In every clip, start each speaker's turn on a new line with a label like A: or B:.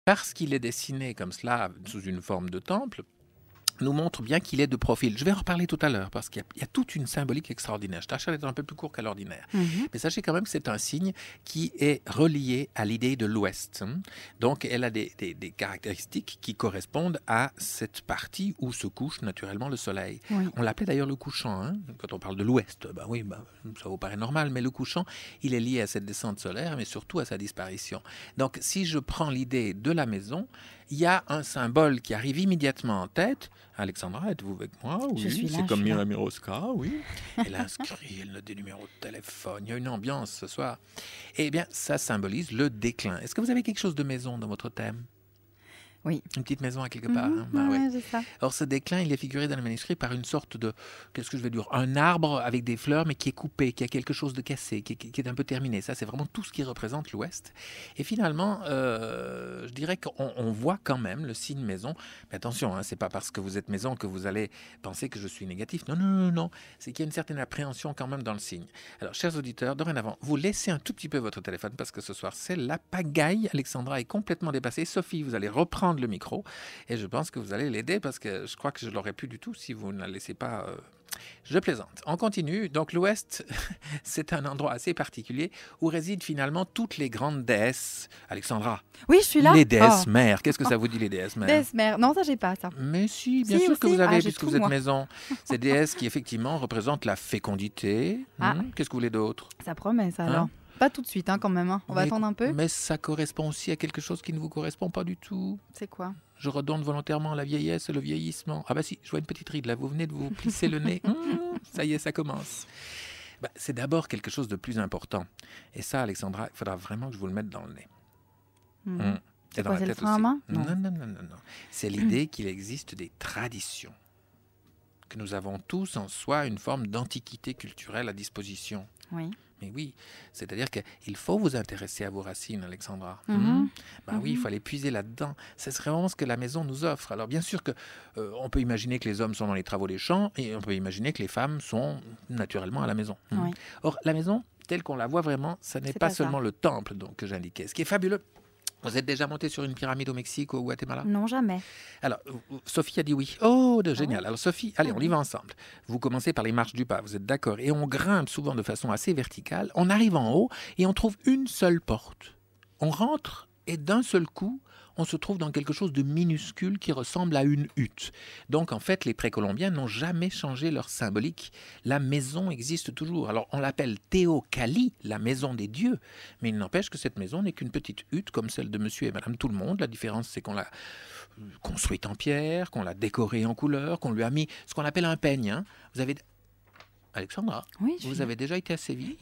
A: parce qu'il est dessiné comme cela, sous une forme de temple, nous montre bien qu'il est de profil. Je vais en reparler tout à l'heure, parce qu'il y a toute une symbolique extraordinaire. Je tâcherai d'être un peu plus court qu'à l'ordinaire. Mais sachez quand même que c'est un signe qui est relié à l'idée de l'Ouest. Donc, elle a des caractéristiques qui correspondent à cette partie où se couche naturellement le soleil.
B: Oui.
A: On l'appelait d'ailleurs le couchant. Quand on parle de l'Ouest, ça vous paraît normal, mais le couchant, il est lié à cette descente solaire, mais surtout à sa disparition. Donc, si je prends l'idée de la maison, il y a un symbole qui arrive immédiatement en tête. Alexandra, êtes-vous avec moi?
B: Je suis
A: Oui,
B: là,
A: c'est comme
B: je suis là.
A: Mira Miroska, oui. Elle inscrit, elle a des numéros de téléphone. Il y a une ambiance ce soir. Eh bien, ça symbolise le déclin. Est-ce que vous avez quelque chose de maison dans votre thème?
B: Oui.
A: Une petite maison à quelque part. Ouais.
B: Ouais, c'est ça.
A: Or, ce déclin, il est figuré dans le manuscrit par une sorte de, qu'est-ce que je vais dire, un arbre avec des fleurs, mais qui est coupé, qui a quelque chose de cassé, qui est un peu terminé. Ça, c'est vraiment tout ce qui représente l'Ouest. Et finalement, je dirais qu'on voit quand même le signe maison. Mais attention, c'est pas parce que vous êtes maison que vous allez penser que je suis négatif. Non. C'est qu'il y a une certaine appréhension quand même dans le signe. Alors, chers auditeurs, dorénavant, vous laissez un tout petit peu votre téléphone parce que ce soir, c'est la pagaille. Alexandra est complètement dépassée. Sophie, vous allez reprendre le micro et je pense que vous allez l'aider parce que je crois que je ne l'aurais plus du tout si vous ne la laissez pas. Je plaisante. On continue. Donc l'Ouest, c'est un endroit assez particulier où résident finalement toutes les grandes déesses. Alexandra.
B: Oui, je suis là.
A: Les déesses mères. Qu'est-ce que ça vous dit les déesses mères?
B: Déesse mère. Non, ça j'ai pas ça.
A: Mais si, bien
B: Si,
A: sûr que
B: aussi.
A: vous avez,
B: J'ai
A: puisque
B: tout,
A: vous êtes
B: moi.
A: maison. Ces déesses qui effectivement représentent la fécondité. Qu'est-ce que vous voulez d'autre?
B: Ça promet ça alors. Pas tout de suite quand même. On va attendre un peu.
A: Mais ça correspond aussi à quelque chose qui ne vous correspond pas du tout.
B: C'est quoi?
A: Je redonne volontairement la vieillesse et le vieillissement. Ah bah si, je vois une petite ride là, vous venez de vous plisser le nez. Ça y est, ça commence. C'est d'abord quelque chose de plus important. Et ça, Alexandra, il faudra vraiment que je vous le mette dans le nez.
B: C'est
A: dans
B: quoi,
A: la
B: c'est le
A: tête
B: frein à
A: aussi.
B: main?
A: Non. C'est l'idée qu'il existe des traditions. Que nous avons tous en soi une forme d'antiquité culturelle à disposition.
B: Oui.
A: Mais oui, c'est-à-dire qu'il faut vous intéresser à vos racines, Alexandra. Oui, il faut aller puiser là-dedans. Ce serait vraiment ce que la maison nous offre. Alors bien sûr que on peut imaginer que les hommes sont dans les travaux des champs et on peut imaginer que les femmes sont naturellement à la maison.
B: Oui.
A: Or, la maison, telle qu'on la voit vraiment, ça n'est pas seulement le temple que j'indiquais. Ce qui est fabuleux. Vous êtes déjà monté sur une pyramide au Mexique ou au Guatemala?
B: Non, jamais.
A: Alors, Sophie a dit oui. Oh, génial. Alors, Sophie, allez, on y va ensemble. Vous commencez par les marches du pas, vous êtes d'accord? Et on grimpe souvent de façon assez verticale. On arrive en haut et on trouve une seule porte. On rentre et d'un seul coup, on se trouve dans quelque chose de minuscule qui ressemble à une hutte. Donc, en fait, les précolombiens n'ont jamais changé leur symbolique. La maison existe toujours. Alors, on l'appelle Teocalli, la maison des dieux. Mais il n'empêche que cette maison n'est qu'une petite hutte comme celle de monsieur et madame tout le monde. La différence, c'est qu'on l'a construite en pierre, qu'on l'a décorée en couleur, qu'on lui a mis ce qu'on appelle un peigne. Vous avez... Alexandra,
B: oui,
A: vous avez déjà été à Séville?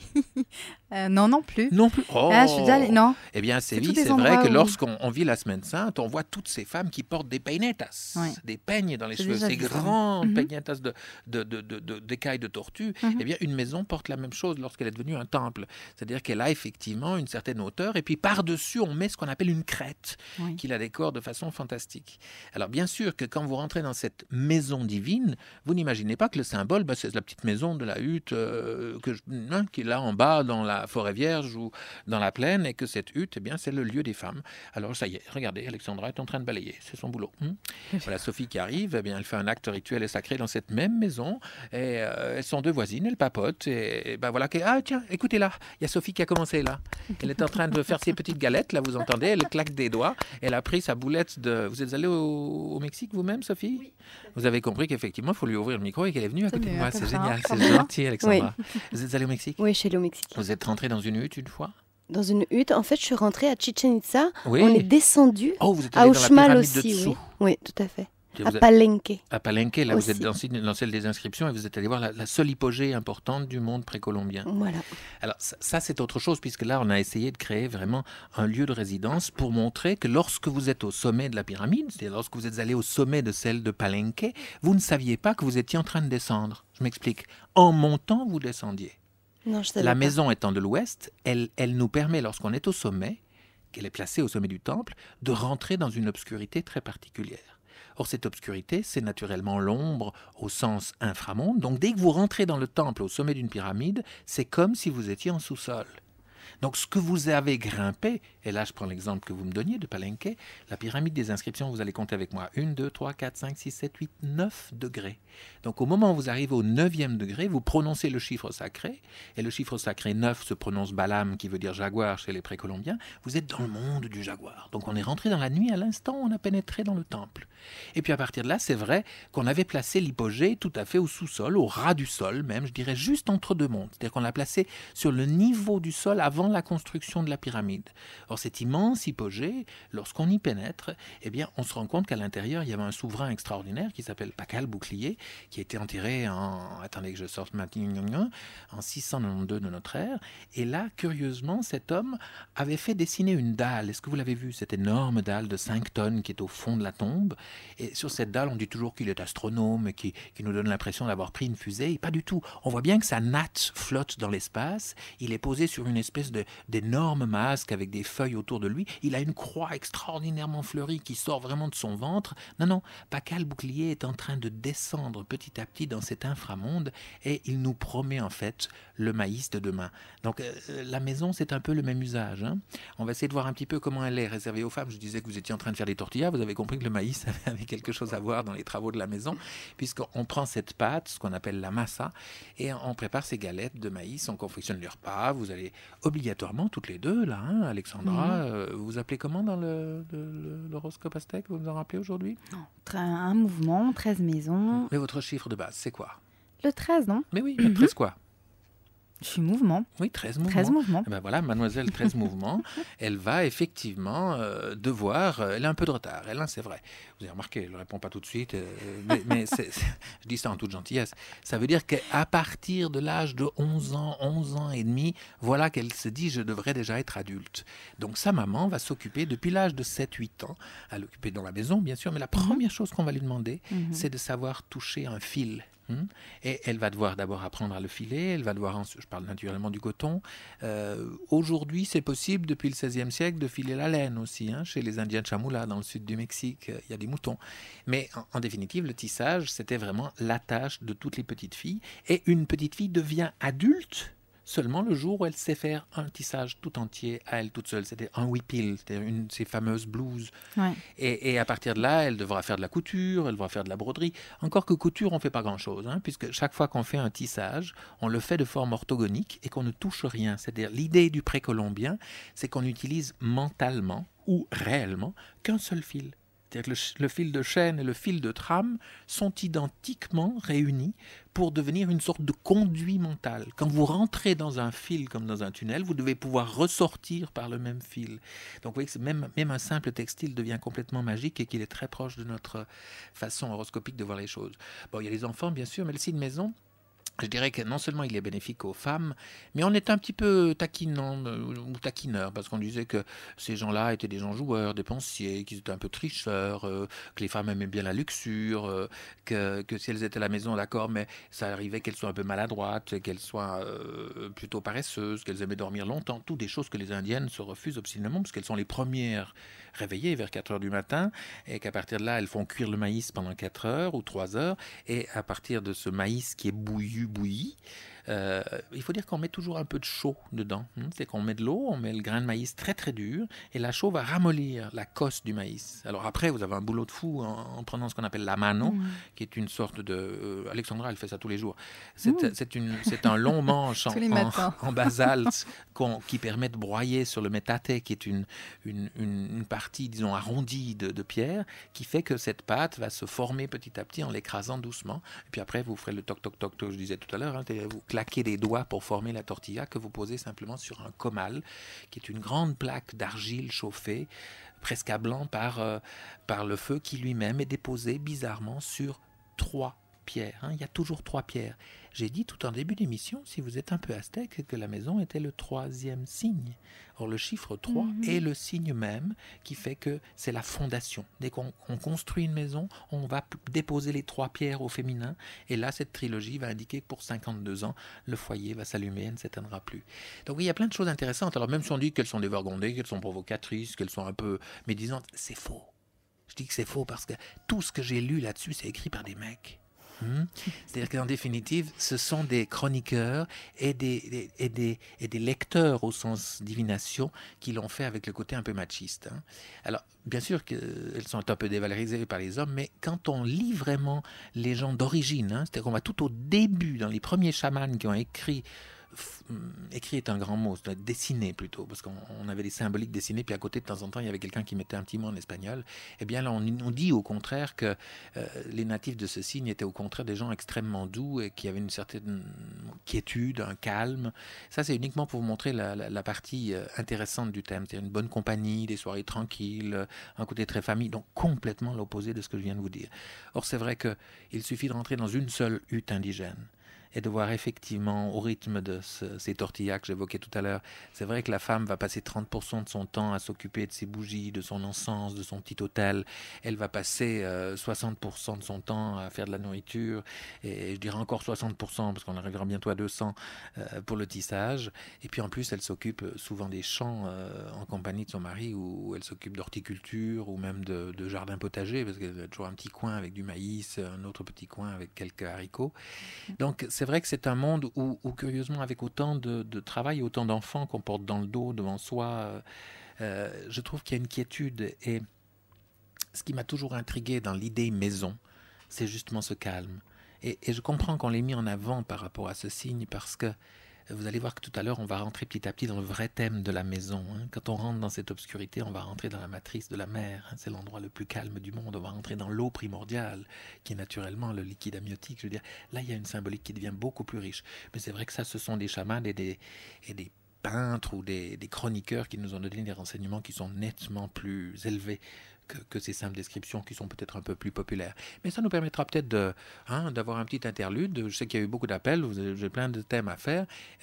B: Non plus.
A: Non plus. Oh.
B: Je suis déjà allée... Non.
A: Eh bien, à Séville, c'est vrai que lorsqu'on vit la Semaine Sainte, on voit toutes ces femmes qui portent des peinetas, des peignes dans les cheveux, ces grands peinetas d'écailles de tortue. Eh bien, une maison porte la même chose lorsqu'elle est devenue un temple. C'est-à-dire qu'elle a effectivement une certaine hauteur, et puis par-dessus, on met ce qu'on appelle une crête, qui la décore de façon fantastique. Alors, bien sûr que quand vous rentrez dans cette maison divine, vous n'imaginez pas que le symbole, c'est la petite maison de la hutte qui est là en bas dans la forêt vierge ou dans la plaine, et que cette hutte, eh bien, c'est le lieu des femmes. Alors ça y est, regardez, Alexandra est en train de balayer, c'est son boulot. Voilà Sophie qui arrive, eh bien, elle fait un acte rituel et sacré dans cette même maison, et elles sont deux voisines, elles papotent, et voilà, tiens, écoutez là, il y a Sophie qui a commencé là. Elle est en train de faire ses petites galettes, là vous entendez, elle claque des doigts, elle a pris sa boulette de... Vous êtes allée au Mexique vous-même, Sophie? Oui. Vous avez compris qu'effectivement, il faut lui ouvrir le micro et qu'elle est venue à côté de moi, c'est génial, c'est gentil, Alexandra. Oui. Vous êtes allée au Mexique?
C: Oui, je suis allée au Mexique.
A: Vous êtes rentrée dans une hutte une fois?
C: Dans une hutte. En fait, je suis rentrée à Chichen Itza.
A: Oui.
C: On est descendu
A: vous êtes allée
C: à
A: dans
C: Uxmal
A: la pyramide
C: aussi.
A: de dessous.
C: Oui, tout à fait. À Palenque.
A: À Palenque, là,
C: aussi.
A: Vous êtes dans celle des inscriptions et vous êtes allé voir la seule hypogée importante du monde précolombien.
C: Voilà.
A: Alors ça, c'est autre chose, puisque là, on a essayé de créer vraiment un lieu de résidence pour montrer que lorsque vous êtes au sommet de la pyramide, c'est-à-dire lorsque vous êtes allé au sommet de celle de Palenque, vous ne saviez pas que vous étiez en train de descendre. Je m'explique. En montant, vous descendiez.
C: Non, je savais
A: la
C: pas.
A: maison étant de l'ouest, elle nous permet, lorsqu'on est au sommet, qu'elle est placée au sommet du temple, de rentrer dans une obscurité très particulière. Or, cette obscurité, c'est naturellement l'ombre au sens inframonde. Donc, dès que vous rentrez dans le temple, au sommet d'une pyramide, c'est comme si vous étiez en sous-sol. Donc ce que vous avez grimpé, et là je prends l'exemple que vous me donniez de Palenque, la pyramide des inscriptions, vous allez compter avec moi, 1, 2, 3, 4, 5, 6, 7, 8, 9 degrés. Donc au moment où vous arrivez au 9e degré, vous prononcez le chiffre sacré, et le chiffre sacré 9 se prononce Balam, qui veut dire jaguar chez les précolombiens. Vous êtes dans le monde du jaguar. Donc on est rentré dans la nuit à l'instant où on a pénétré dans le temple. Et puis à partir de là, c'est vrai qu'on avait placé l'hypogée tout à fait au sous-sol, au ras du sol même, je dirais juste entre deux mondes. C'est-à-dire qu'on l'a placé sur le niveau du sol avant la construction de la pyramide. Or cet immense hypogée, lorsqu'on y pénètre, eh bien on se rend compte qu'à l'intérieur, il y avait un souverain extraordinaire qui s'appelle Pakal Bouclier, qui a été enterré attendez que je sorte maintenant, en 692 de notre ère. Et là, curieusement, cet homme avait fait dessiner une dalle. Est-ce que vous l'avez vu, cette énorme dalle de 5 tonnes qui est au fond de la tombe? Et sur cette dalle, on dit toujours qu'il est astronome, qui nous donne l'impression d'avoir pris une fusée. Et pas du tout. On voit bien que sa natte flotte dans l'espace. Il est posé sur une espèce d'énorme masque avec des feuilles autour de lui. Il a une croix extraordinairement fleurie qui sort vraiment de son ventre. Non, Pakal Bouclier est en train de descendre petit à petit dans cet inframonde et il nous promet en fait le maïs de demain. Donc la maison, c'est un peu le même usage. On va essayer de voir un petit peu comment elle est réservée aux femmes. Je disais que vous étiez en train de faire des tortillas. Vous avez compris que le maïs avait quelque chose à voir dans les travaux de la maison, puisqu'on prend cette pâte, ce qu'on appelle la massa, et on prépare ces galettes de maïs, on confectionne les repas. Vous allez obligatoirement, toutes les deux, là, Alexandra, vous appelez comment dans l'horoscope aztèque? Vous vous en rappelez aujourd'hui?
B: Un mouvement, 13 maisons.
A: Mais votre chiffre de base, c'est quoi?
B: Le 13, non?
A: Mais oui, 13 quoi?
B: Je suis mouvement.
A: Oui, 13 mouvements.
B: 13 mouvements.
A: Et ben voilà, mademoiselle 13 mouvements, elle va effectivement devoir... elle a un peu de retard, elle, c'est vrai. Vous avez remarqué, elle ne répond pas tout de suite, mais je dis ça en toute gentillesse. Ça veut dire qu'à partir de l'âge de 11 ans et demi, voilà qu'elle se dit, je devrais déjà être adulte. Donc sa maman va s'occuper depuis l'âge de 7-8 ans, à l'occuper dans la maison, bien sûr, mais la première chose qu'on va lui demander, c'est de savoir toucher un fil. Et elle va devoir d'abord apprendre à le filer, elle va devoir, je parle naturellement du coton. Aujourd'hui, c'est possible depuis le XVIe siècle de filer la laine aussi. Chez les Indiens de Chamula, dans le sud du Mexique, il y a des moutons. Mais en définitive, le tissage, c'était vraiment la tâche de toutes les petites filles. Et une petite fille devient adulte seulement le jour où elle sait faire un tissage tout entier à elle toute seule. C'était un huipil, c'était une de ces fameuses blouses. Ouais. Et à partir de là, elle devra faire de la couture, elle devra faire de la broderie. Encore que couture, on ne fait pas grand-chose, puisque chaque fois qu'on fait un tissage, on le fait de forme orthogonique et qu'on ne touche rien. C'est-à-dire l'idée du précolombien, c'est qu'on utilise mentalement ou réellement qu'un seul fil. C'est-à-dire que le fil de chaîne et le fil de trame sont identiquement réunis pour devenir une sorte de conduit mental. Quand vous rentrez dans un fil comme dans un tunnel, vous devez pouvoir ressortir par le même fil. Donc vous voyez que même un simple textile devient complètement magique et qu'il est très proche de notre façon horoscopique de voir les choses. Bon, il y a les enfants, bien sûr, mais le signe maison, je dirais que non seulement il est bénéfique aux femmes, mais on est un petit peu taquinant ou taquineur, parce qu'on disait que ces gens-là étaient des gens joueurs, dépensiers, qu'ils étaient un peu tricheurs, que les femmes aimaient bien la luxure, que si elles étaient à la maison, d'accord, mais ça arrivait qu'elles soient un peu maladroites, qu'elles soient plutôt paresseuses, qu'elles aimaient dormir longtemps, toutes des choses que les Indiennes se refusent obstinément, parce qu'elles sont les premières réveillées vers 4 heures du matin, et qu'à partir de là, elles font cuire le maïs pendant 4 heures ou 3 heures, et à partir de ce maïs qui est bouilli, il faut dire qu'on met toujours un peu de chaux dedans. C'est qu'on met de l'eau, on met le grain de maïs très très dur et la chaux va ramollir la cosse du maïs. Alors après, vous avez un boulot de fou en prenant ce qu'on appelle la mano, qui est une sorte de... Alexandra, elle fait ça tous les jours. C'est un long manche en basalte qui permet de broyer sur le métate, qui est une partie, disons, arrondie de pierre, qui fait que cette pâte va se former petit à petit en l'écrasant doucement. Et puis après, vous ferez le toc toc toc toc, je disais tout à l'heure, vous claquez les doigts pour former la tortilla que vous posez simplement sur un comal, qui est une grande plaque d'argile chauffée, presque à blanc par le feu, qui lui-même est déposé bizarrement sur 3 pierres. Il y a toujours 3 pierres. J'ai dit tout en début d'émission, si vous êtes un peu aztèque, que la maison était le 3e signe. Or, le chiffre 3 est le signe même qui fait que c'est la fondation. Dès qu'on construit une maison, on va déposer les 3 pierres au féminin. Et là, cette trilogie va indiquer que pour 52 ans, le foyer va s'allumer et ne s'éteindra plus. Donc oui, il y a plein de choses intéressantes. Alors même si on dit qu'elles sont dévergondées, qu'elles sont provocatrices, qu'elles sont un peu médisantes, c'est faux. Je dis que c'est faux parce que tout ce que j'ai lu là-dessus, c'est écrit par des mecs. C'est-à-dire qu'en définitive, ce sont des chroniqueurs et des lecteurs au sens divination qui l'ont fait avec le côté un peu machiste. Alors, bien sûr qu'elles sont un peu dévalorisées par les hommes, mais quand on lit vraiment les gens d'origine, c'est-à-dire qu'on va tout au début, dans les premiers chamans qui ont écrit est un grand mot, c'est dessiner plutôt, parce qu'on avait des symboliques dessinés, puis à côté de temps en temps il y avait quelqu'un qui mettait un petit mot en espagnol. Eh bien là on dit au contraire que les natifs de ce signe étaient au contraire des gens extrêmement doux et qui avaient une certaine quiétude, un calme. Ça c'est uniquement pour vous montrer la partie intéressante du thème, c'est-à-dire une bonne compagnie, des soirées tranquilles, un côté très famille, donc complètement l'opposé de ce que je viens de vous dire. Or c'est vrai qu'il suffit de rentrer dans une seule hutte indigène et de voir effectivement au rythme de ces tortillas que j'évoquais tout à l'heure, c'est vrai que la femme va passer 30% de son temps à s'occuper de ses bougies, de son encens, de son petit autel. Elle va passer 60% de son temps à faire de la nourriture, et je dirais encore 60% parce qu'on arrivera bientôt à 200 pour le tissage. Et puis en plus, elle s'occupe souvent des champs en compagnie de son mari, où elle s'occupe d'horticulture ou même de jardin potager, parce qu'elle a toujours un petit coin avec du maïs, un autre petit coin avec quelques haricots. Donc c'est vrai que c'est un monde où curieusement, avec autant de travail et autant d'enfants qu'on porte dans le dos, devant soi, je trouve qu'il y a une quiétude. Et ce qui m'a toujours intrigué dans l'idée maison, c'est justement ce calme. Et je comprends qu'on l'ait mis en avant par rapport à ce signe, parce que vous allez voir que tout à l'heure, on va rentrer petit à petit dans le vrai thème de la maison. Quand on rentre dans cette obscurité, on va rentrer dans la matrice de la mer. C'est l'endroit le plus calme du monde. On va rentrer dans l'eau primordiale, qui est naturellement le liquide amniotique. Je veux dire, là, il y a une symbolique qui devient beaucoup plus riche. Mais c'est vrai que ça, ce sont des chamans et des peintres ou des chroniqueurs qui nous ont donné des renseignements qui sont nettement plus élevés que ces simples descriptions qui sont peut-être un peu plus populaires. Mais ça nous permettra peut-être d'avoir un petit interlude. Je sais qu'il y a eu beaucoup d'appels, j'ai plein de thèmes à faire.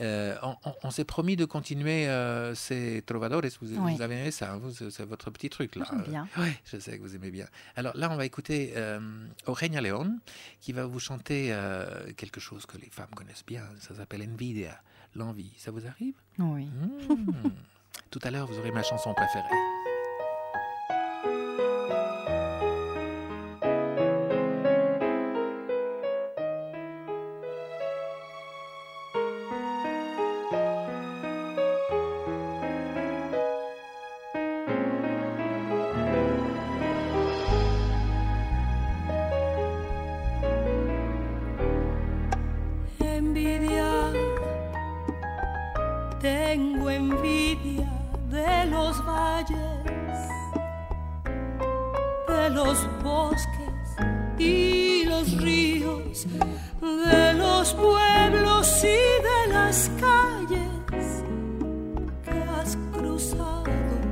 A: On s'est promis de continuer ces trovadores. Vous avez aimé ça, c'est votre petit truc là.
B: J'aime bien.
A: Oui, je sais que vous aimez bien. Alors là, on va écouter Eugenia León, qui va vous chanter quelque chose que les femmes connaissent bien. Ça s'appelle Envidia, l'envie. Ça vous arrive?
B: Oui.
A: Tout à l'heure, vous aurez ma chanson préférée.
D: Tengo envidia de los valles, de los bosques y los ríos, de los pueblos y de las calles que has cruzado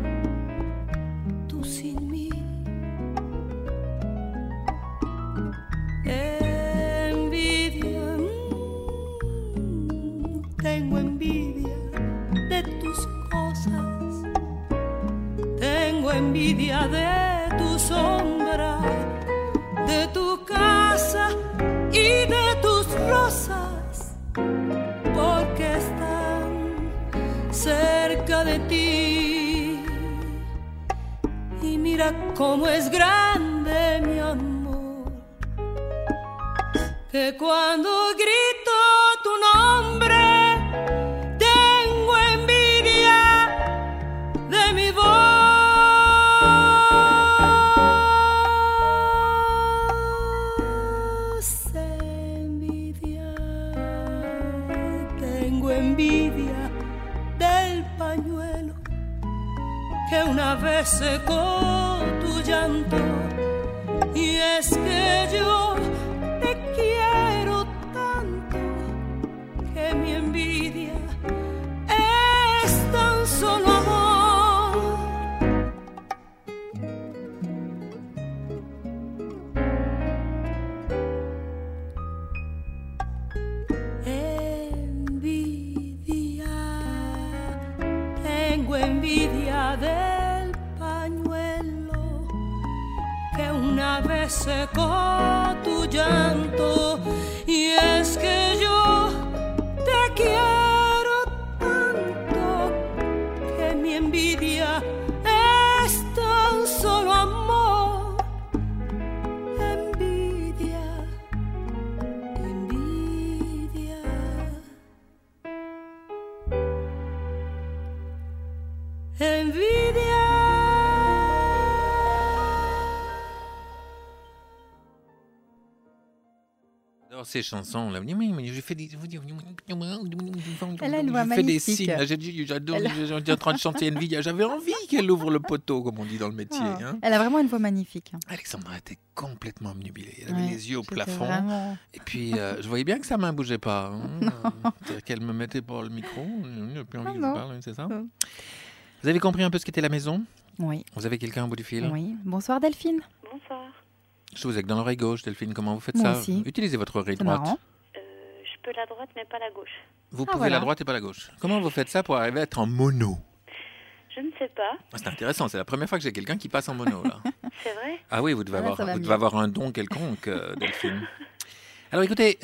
D: tú sin mí. Envidia, tengo envidia de tus cosas, tengo envidia de tu sombra, de tu casa y de tus rosas, porque están cerca de ti. Y mira cómo es grande mi amor, que cuando grito tu nombre mi voz, envidia, tengo envidia del pañuelo que una vez secó tu llanto, y es que yo te quiero tanto que mi envidia es tan solo amor. Envidia del pañuelo que una vez secó tu llanto, y es que yo te quiero tanto que mi envidia es tan solo amor. Envidia,
A: ces chansons là. Je fais des
B: Elle a une voix magnifique.
A: Des signes. J'adore. J'étais en train de chanter une vie. J'avais envie qu'elle ouvre le poteau, comme on dit dans le métier. Hein.
B: Elle a vraiment une voix magnifique.
A: Alexandra était complètement obnubilée. Elle avait les yeux au plafond.
B: Vraiment...
A: Et puis, je voyais bien que sa main ne bougeait pas. Hein. C'est-à-dire qu'elle me mettait pas le micro. J'ai plus envie que je parle, c'est ça. Vous avez compris un peu ce qu'était la maison?
B: Oui.
A: Vous avez quelqu'un au bout du fil?
B: Oui. Bonsoir Delphine.
C: Bonsoir.
A: Je vous ai que dans l'oreille gauche, Delphine. Comment vous faites
B: Moi
A: ça
B: aussi.
A: Utilisez votre oreille
B: C'est
A: droite.
B: marrant.
C: Je peux la droite, mais pas la gauche.
A: Vous pouvez
B: voilà.
A: la droite et pas la gauche. Comment vous faites ça pour arriver à être en mono?
C: Je ne sais pas.
A: C'est intéressant. C'est la première fois que j'ai quelqu'un qui passe en mono, là.
C: C'est vrai?
A: Ah oui, vous devez avoir un don quelconque, Delphine. Alors écoutez,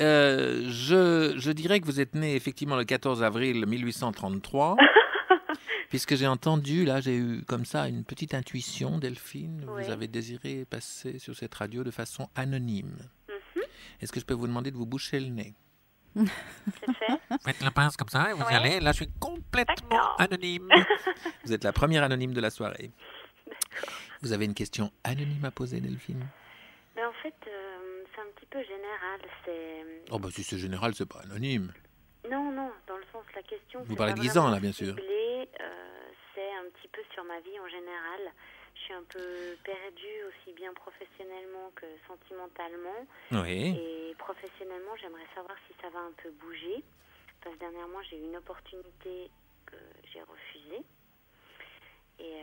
A: je dirais que vous êtes né effectivement le 14 avril 1833. Puisque j'ai entendu, là, j'ai eu comme ça une petite intuition, Delphine.
C: Oui.
A: Vous avez désiré passer sur cette radio de façon anonyme. Est-ce que je peux vous demander de vous boucher le nez?
C: C'est fait.
A: Faites le pince comme ça et vous y allez. Là, je suis complètement anonyme. Vous êtes la première anonyme de la soirée. Vous avez une question anonyme à poser, Delphine?
C: Mais en fait, c'est un petit peu général.
A: Oh, bah si c'est général, c'est pas anonyme.
C: Non, dans le sens, la question...
A: Vous parlez de Guisan, là, bien sûr.
C: C'est un petit peu sur ma vie en général. Je suis un peu perdue, aussi bien professionnellement que sentimentalement.
A: Oui.
C: Et professionnellement, j'aimerais savoir si ça va un peu bouger. Parce que dernièrement, j'ai eu une opportunité que j'ai refusée. Et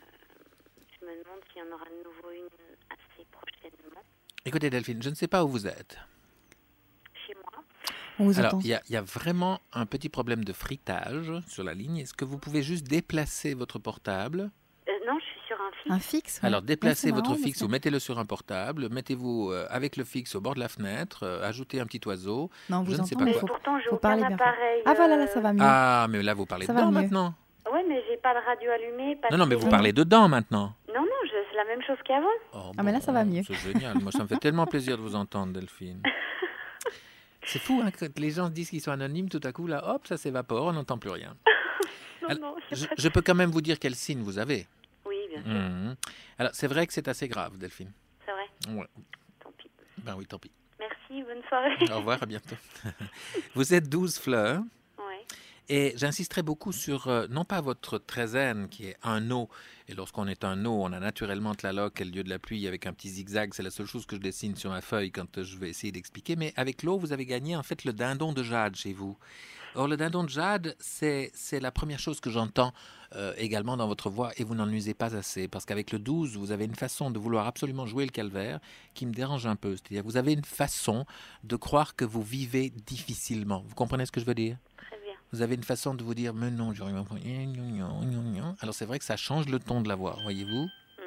C: je me demande s'il y en aura de nouveau une assez prochainement.
A: Écoutez, Delphine, je ne sais pas où vous êtes.
C: Chez moi.
A: Alors, il y a vraiment un petit problème de fritage sur la ligne. Est-ce que vous pouvez juste déplacer votre portable?
C: Non, je suis sur un fixe.
B: Un fixe? Oui.
A: Alors, déplacez votre
B: marrant,
A: fixe ou mettez-le sur un portable. Mettez-vous avec le fixe au bord de la fenêtre. Ajoutez un petit oiseau.
B: Non, vous
A: je ne sais
B: entendez,
A: pas quoi.
C: Pourtant, j'ai
B: faut
C: aucun
B: parler bien
C: appareil.
B: Ah voilà, là, ça va mieux.
A: Ah, mais là, vous parlez
B: Ça va
A: dedans
B: mieux.
A: maintenant.
C: Oui, mais j'ai pas de radio allumée. Pas
A: Non, mais vous parlez dedans maintenant.
C: Non, c'est la même chose qu'avant.
A: Oh,
B: Ah, mais là, ça va mieux.
A: C'est génial. Moi, ça me fait tellement plaisir de vous entendre, Delphine. C'est fou, hein, quand les gens disent qu'ils sont anonymes, tout à coup, là, hop, ça s'évapore, on n'entend plus rien. Alors, je peux quand même vous dire quel signe vous avez.
C: Oui, bien sûr.
A: Alors, c'est vrai que c'est assez grave, Delphine.
C: C'est vrai?
A: Ouais.
C: Tant pis.
A: Ben oui, tant pis.
C: Merci, bonne soirée.
A: Au revoir, à bientôt. Vous êtes 12 fleurs.
C: Oui.
A: Et j'insisterai beaucoup sur, non pas votre treizaine qui est un O, et lorsqu'on est un O, on a naturellement Tlaloc, le dieu de la pluie, avec un petit zigzag, c'est la seule chose que je dessine sur ma feuille quand je vais essayer d'expliquer, mais avec l'O, vous avez gagné en fait le dindon de jade chez vous. Or, le dindon de jade, c'est la première chose que j'entends également dans votre voix, et vous n'en usez pas assez, parce qu'avec le 12, vous avez une façon de vouloir absolument jouer le calvaire qui me dérange un peu, c'est-à-dire vous avez une façon de croire que vous vivez difficilement. Vous comprenez ce que je veux dire? Vous avez une façon de vous dire, mais non, j'aurais même pas... Alors c'est vrai que ça change le ton de la voix, voyez-vous?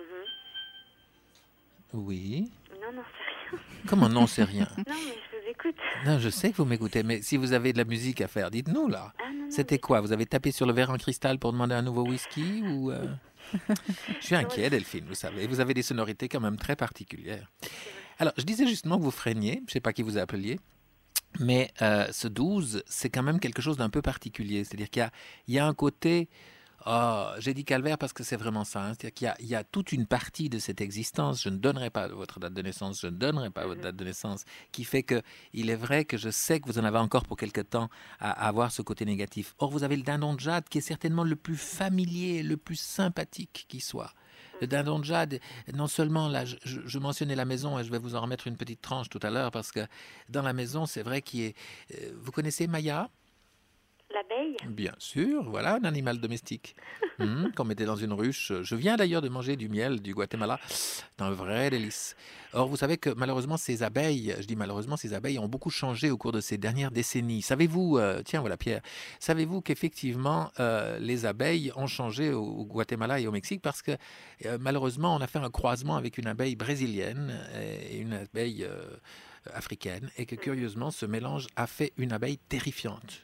A: Oui.
C: Non, c'est rien.
A: Comment non, c'est rien?
C: Non, mais je vous écoute.
A: Non, je sais que vous m'écoutez, mais si vous avez de la musique à faire, dites-nous là. C'était quoi? Vous avez tapé sur le verre en cristal pour demander un nouveau whisky ou Je suis inquiet, Delphine, vous savez. Vous avez des sonorités quand même très particulières. Alors, je disais justement que vous freiniez. Je ne sais pas qui vous appeliez. Mais ce 12, c'est quand même quelque chose d'un peu particulier. C'est-à-dire qu'il y a un côté... Oh, j'ai dit calvaire parce que c'est vraiment ça. Hein. C'est-à-dire qu'il y a toute une partie de cette existence, je ne donnerai pas votre date de naissance, je ne donnerai pas votre date de naissance, qui fait qu'il est vrai que je sais que vous en avez encore pour quelque temps à avoir ce côté négatif. Or, vous avez le dindon de jade qui est certainement le plus familier, le plus sympathique qui soit. Le dindon de jade, non seulement, là, je mentionnais la maison et je vais vous en remettre une petite tranche tout à l'heure parce que dans la maison, c'est vrai qu'il est... vous connaissez Maya ?
C: L'abeille?
A: Bien sûr, voilà un animal domestique qu'on mettait dans une ruche. Je viens d'ailleurs de manger du miel du Guatemala. C'est un vrai délice. Or, vous savez que malheureusement, ces abeilles, je dis malheureusement, ces abeilles ont beaucoup changé au cours de ces dernières décennies. Savez-vous, tiens voilà Pierre, savez-vous qu'effectivement les abeilles ont changé au Guatemala et au Mexique parce que malheureusement, on a fait un croisement avec une abeille brésilienne et une abeille africaine et que curieusement, ce mélange a fait une abeille terrifiante,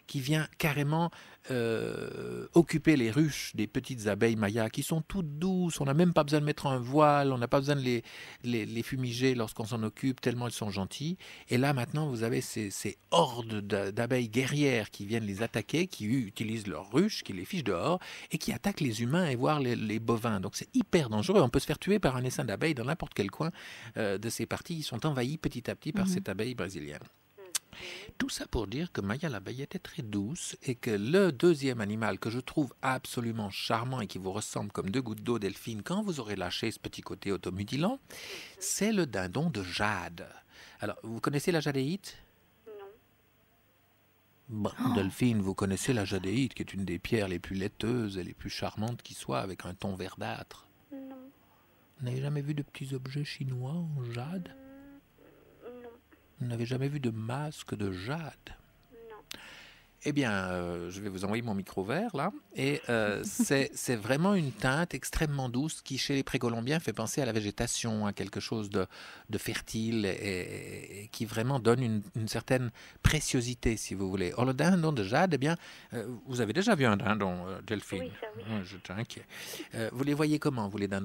A: qui vient carrément occuper les ruches des petites abeilles mayas qui sont toutes douces. On n'a même pas besoin de mettre un voile, on n'a pas besoin de les fumiger lorsqu'on s'en occupe, tellement elles sont gentilles. Et là, maintenant, vous avez ces hordes d'abeilles guerrières qui viennent les attaquer, qui utilisent leurs ruches, qui les fichent dehors et qui attaquent les humains et voire les bovins. Donc c'est hyper dangereux. On peut se faire tuer par un essaim d'abeilles dans n'importe quel coin de ces parties. Ils sont envahis petit à petit par cette abeille brésilienne. Tout ça pour dire que Maya l'abeille était très douce et que le deuxième animal que je trouve absolument charmant et qui vous ressemble comme deux gouttes d'eau, Delphine, quand vous aurez lâché ce petit côté automutilant, c'est le dindon de jade. Alors, vous connaissez la jadéite ?
C: Non.
A: Bon, Delphine, vous connaissez la jadéite, qui est une des pierres les plus laiteuses et les plus charmantes qui soient, avec un ton verdâtre.
C: Non.
A: Vous n'avez jamais vu de petits objets chinois en jade ?
C: Non.
A: Vous n'avez jamais vu de masque de jade ?
C: Non.
A: Eh bien, je vais vous envoyer mon micro vert, là. Et c'est vraiment une teinte extrêmement douce qui, chez les précolombiens, fait penser à la végétation, à quelque chose de fertile et qui vraiment donne une certaine préciosité, si vous voulez. Or, le dindon de jade, eh bien, vous avez déjà vu un dindon, Delphine ?
C: Oui, ça oui.
A: J'étais inquiet. Vous les voyez comment, vous, les dindons ?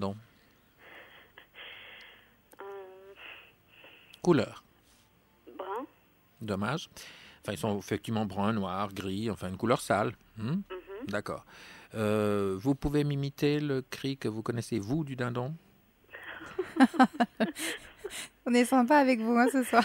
A: Couleur ?
C: Brun.
A: Dommage. Enfin, ils sont effectivement bruns, noirs, gris, enfin une couleur sale. D'accord. Vous pouvez m'imiter le cri que vous connaissez, vous, du dindon ?
B: On est sympa avec vous ce soir.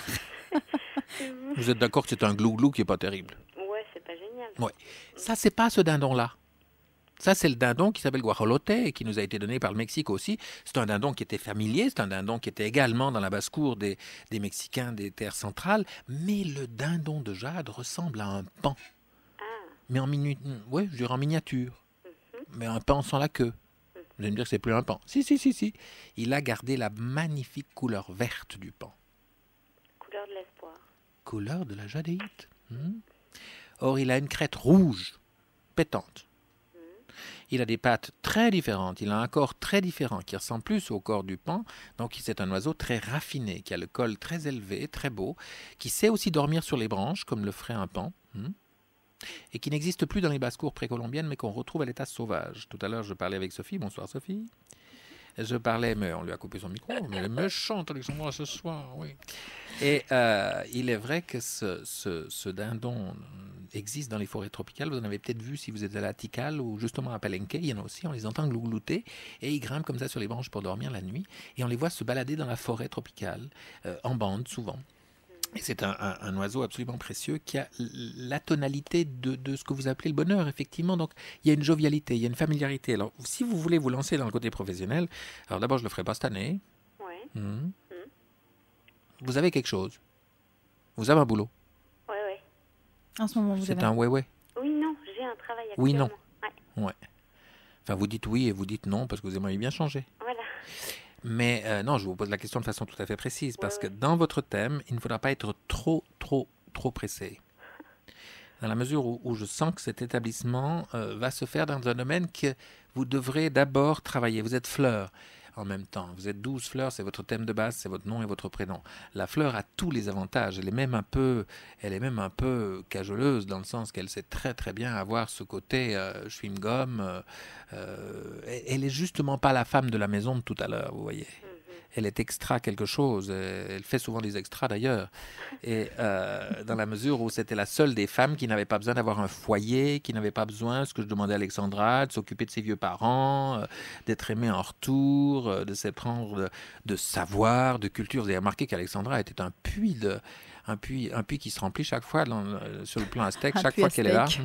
A: Vous êtes d'accord que c'est un glou-glou qui n'est pas terrible ?
C: Ouais, c'est pas génial.
A: Ouais. Ça, c'est pas ce dindon-là. Ça, c'est le dindon qui s'appelle guajolote et qui nous a été donné par le Mexique aussi. C'est un dindon qui était familier, c'est un dindon qui était également dans la basse-cour des Mexicains des terres centrales. Mais le dindon de jade ressemble à un paon. Mais en miniature. Mais un paon sans la queue. Vous allez me dire que c'est plus un paon. Si. Il a gardé la magnifique couleur verte du paon.
C: Couleur de l'espoir.
A: Couleur de la jadéite. Or, il a une crête rouge, pétante. Il a des pattes très différentes, il a un corps très différent qui ressemble plus au corps du paon. Donc c'est un oiseau très raffiné, qui a le col très élevé, très beau, qui sait aussi dormir sur les branches comme le ferait un paon, et qui n'existe plus dans les basses-cours précolombiennes mais qu'on retrouve à l'état sauvage. Tout à l'heure je parlais avec Sophie, bonsoir Sophie. Je parlais, mais on lui a coupé son micro, mais elle est méchante Alexandra ce soir, oui. Et il est vrai que ce dindon existe dans les forêts tropicales. Vous en avez peut-être vu si vous êtes à la Tikal ou justement à Palenque, il y en a aussi, on les entend glouglouter et ils grimpent comme ça sur les branches pour dormir la nuit et on les voit se balader dans la forêt tropicale, en bande souvent. Et c'est un oiseau absolument précieux qui a la tonalité de ce que vous appelez le bonheur, effectivement. Donc, il y a une jovialité, il y a une familiarité. Alors, si vous voulez vous lancer dans le côté professionnel, alors d'abord, je ne le ferai pas cette année.
C: Ouais.
A: Vous avez quelque chose. Vous avez un boulot.
C: Ouais.
B: En ce moment, vous avez...
A: C'est un ouais.
C: Oui, non, j'ai un travail actuellement.
A: Oui, non.
C: Ouais.
A: Ouais. Enfin, vous dites oui et vous dites non parce que vous aimeriez bien changer.
C: Voilà.
A: Mais non, je vous pose la question de façon tout à fait précise parce que dans votre thème, il ne faudra pas être trop pressé. Dans la mesure où je sens que cet établissement va se faire dans un domaine que vous devrez d'abord travailler. Vous êtes fleur en même temps. Vous êtes 12 fleurs, c'est votre thème de base, c'est votre nom et votre prénom. La fleur a tous les avantages. Elle est même un peu cajoleuse dans le sens qu'elle sait très très bien avoir ce côté chewing-gum. Elle est justement pas la femme de la maison de tout à l'heure, vous voyez. Elle est extra quelque chose. Elle fait souvent des extras d'ailleurs. Et dans la mesure où c'était la seule des femmes qui n'avait pas besoin d'avoir un foyer, qui n'avait pas besoin, ce que je demandais à Alexandra, de s'occuper de ses vieux parents, d'être aimée en retour, de s'éprendre de savoir, de culture. Vous avez remarqué qu'Alexandra était un puits qui se remplit chaque fois sur le plan aztèque, chaque fois qu'elle est là.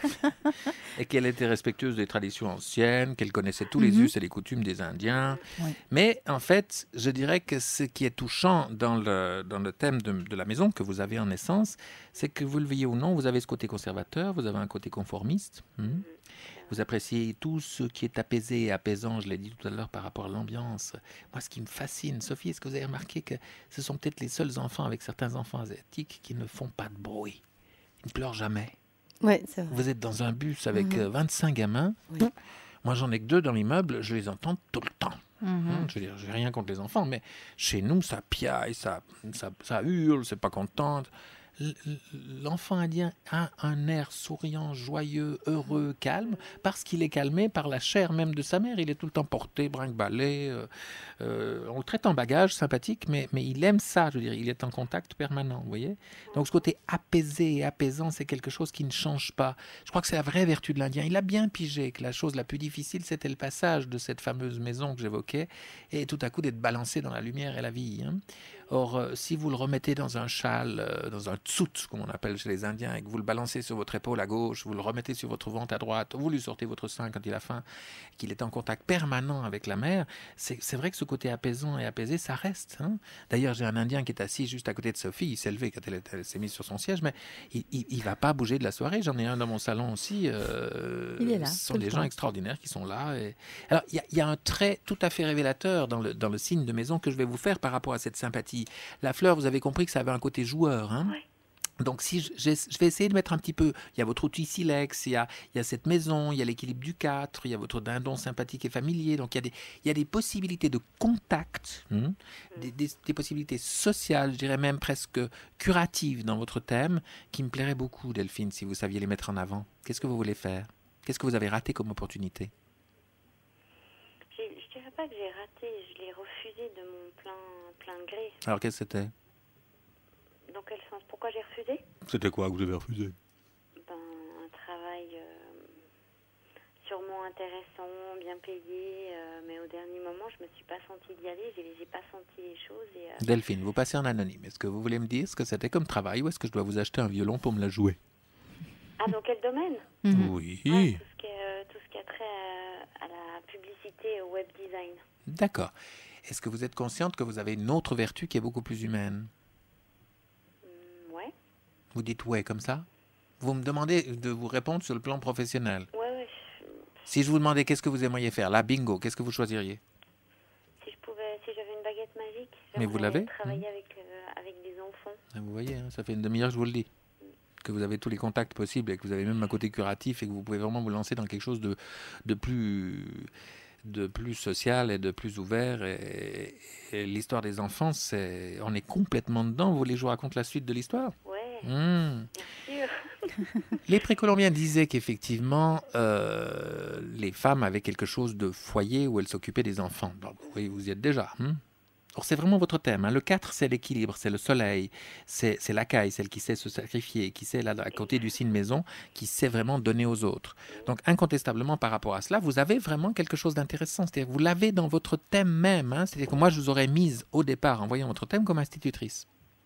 A: Et qu'elle était respectueuse des traditions anciennes, qu'elle connaissait tous les us et les coutumes des Indiens. Oui. Mais en fait, je dirais que ce qui est touchant dans le thème de la maison que vous avez en essence, c'est que vous le veuillez ou non, vous avez ce côté conservateur, vous avez un côté conformiste. Vous appréciez tout ce qui est apaisé et apaisant, je l'ai dit tout à l'heure, par rapport à l'ambiance. Moi, ce qui me fascine, Sophie, est-ce que vous avez remarqué que ce sont peut-être les seuls enfants avec certains enfants asiatiques qui ne font pas de bruit. Ils ne pleurent jamais.
B: Oui, c'est vrai.
A: Vous êtes dans un bus avec 25 gamins. Oui. Moi, j'en ai que 2 dans l'immeuble, je les entends tout le temps. Je veux dire, j'ai rien contre les enfants, mais chez nous, ça piaille, ça hurle, c'est pas contente. l'enfant indien a un air souriant, joyeux, heureux, calme, parce qu'il est calmé par la chair même de sa mère. Il est tout le temps porté, brinque-ballé, on le traite en bagage, sympathique, mais il aime ça, je veux dire, il est en contact permanent, vous voyez. Donc ce côté apaisé et apaisant, c'est quelque chose qui ne change pas. Je crois que c'est la vraie vertu de l'Indien. Il a bien pigé que la chose la plus difficile, c'était le passage de cette fameuse maison que j'évoquais, et tout à coup d'être balancé dans la lumière et la vie. Or, si vous le remettez dans un châle, dans un tsout, comme on appelle chez les Indiens, et que vous le balancez sur votre épaule à gauche, vous le remettez sur votre ventre à droite, vous lui sortez votre sein quand il a faim, qu'il est en contact permanent avec la mer, c'est vrai que ce côté apaisant et apaisé, ça reste. D'ailleurs, j'ai un Indien qui est assis juste à côté de Sophie, il s'est levé quand elle s'est mise sur son siège, mais il ne va pas bouger de la soirée. J'en ai un dans mon salon aussi.
B: Il est là.
A: Ce sont des gens extraordinaires qui sont là. Alors, il y a un trait tout à fait révélateur dans le signe de maison que je vais vous faire par rapport à cette sympathie. La fleur, vous avez compris que ça avait un côté joueur.
C: Oui.
A: Donc, si je vais essayer de mettre un petit peu... Il y a votre outil silex, il y a cette maison, il y a l'équilibre du 4, il y a votre dindon sympathique et familier. Donc, il y a des possibilités de contact, des possibilités sociales, je dirais même presque curatives dans votre thème, qui me plairait beaucoup, Delphine, si vous saviez les mettre en avant. Qu'est-ce que vous voulez faire? Qu'est-ce que vous avez raté comme opportunité?
C: Je ne dirais pas que j'ai raté, je l'ai refusé de mon plein gré.
A: Alors, qu'est-ce que c'était?
C: Dans quel sens? Pourquoi j'ai refusé?
A: C'était quoi que vous avez refusé?
C: Un travail sûrement intéressant, bien payé, mais au dernier moment, je me suis pas sentie d'y aller, j'ai pas senti les choses.
A: Delphine, vous passez en anonyme. Est-ce que vous voulez me dire ce que c'était comme travail, ou est-ce que je dois vous acheter un violon pour me la jouer?
C: Ah, dans quel domaine?
A: Oui.
C: Tout ce qui a trait à la publicité et au web design.
A: D'accord. Est-ce que vous êtes consciente que vous avez une autre vertu qui est beaucoup plus humaine?
C: Ouais.
A: Vous dites ouais comme ça? Vous me demandez de vous répondre sur le plan professionnel.
C: Ouais.
A: Si je vous demandais qu'est-ce que vous aimeriez faire, là, bingo, qu'est-ce que vous choisiriez?
C: Si j'avais une baguette magique,
A: mais vous l'avez?
C: Travailler avec des enfants.
A: Vous voyez, ça fait une demi-heure que je vous le dis. Que vous avez tous les contacts possibles et que vous avez même un côté curatif et que vous pouvez vraiment vous lancer dans quelque chose de plus social et de plus ouvert. Et l'histoire des enfants, on est complètement dedans. Vous voulez que je vous raconte la suite de l'histoire?
C: Ouais, bien sûr.
A: Les précolombiens disaient qu'effectivement, les femmes avaient quelque chose de foyer où elles s'occupaient des enfants. Donc, oui, vous y êtes déjà. Or, c'est vraiment votre thème. Le 4, c'est l'équilibre, c'est le soleil, c'est la caille, celle qui sait se sacrifier, qui sait, là, à côté du signe maison, qui sait vraiment donner aux autres. Donc, incontestablement, par rapport à cela, vous avez vraiment quelque chose d'intéressant. C'est-à-dire que vous l'avez dans votre thème même. C'est-à-dire que moi, je vous aurais mise au départ, en voyant votre thème, comme institutrice.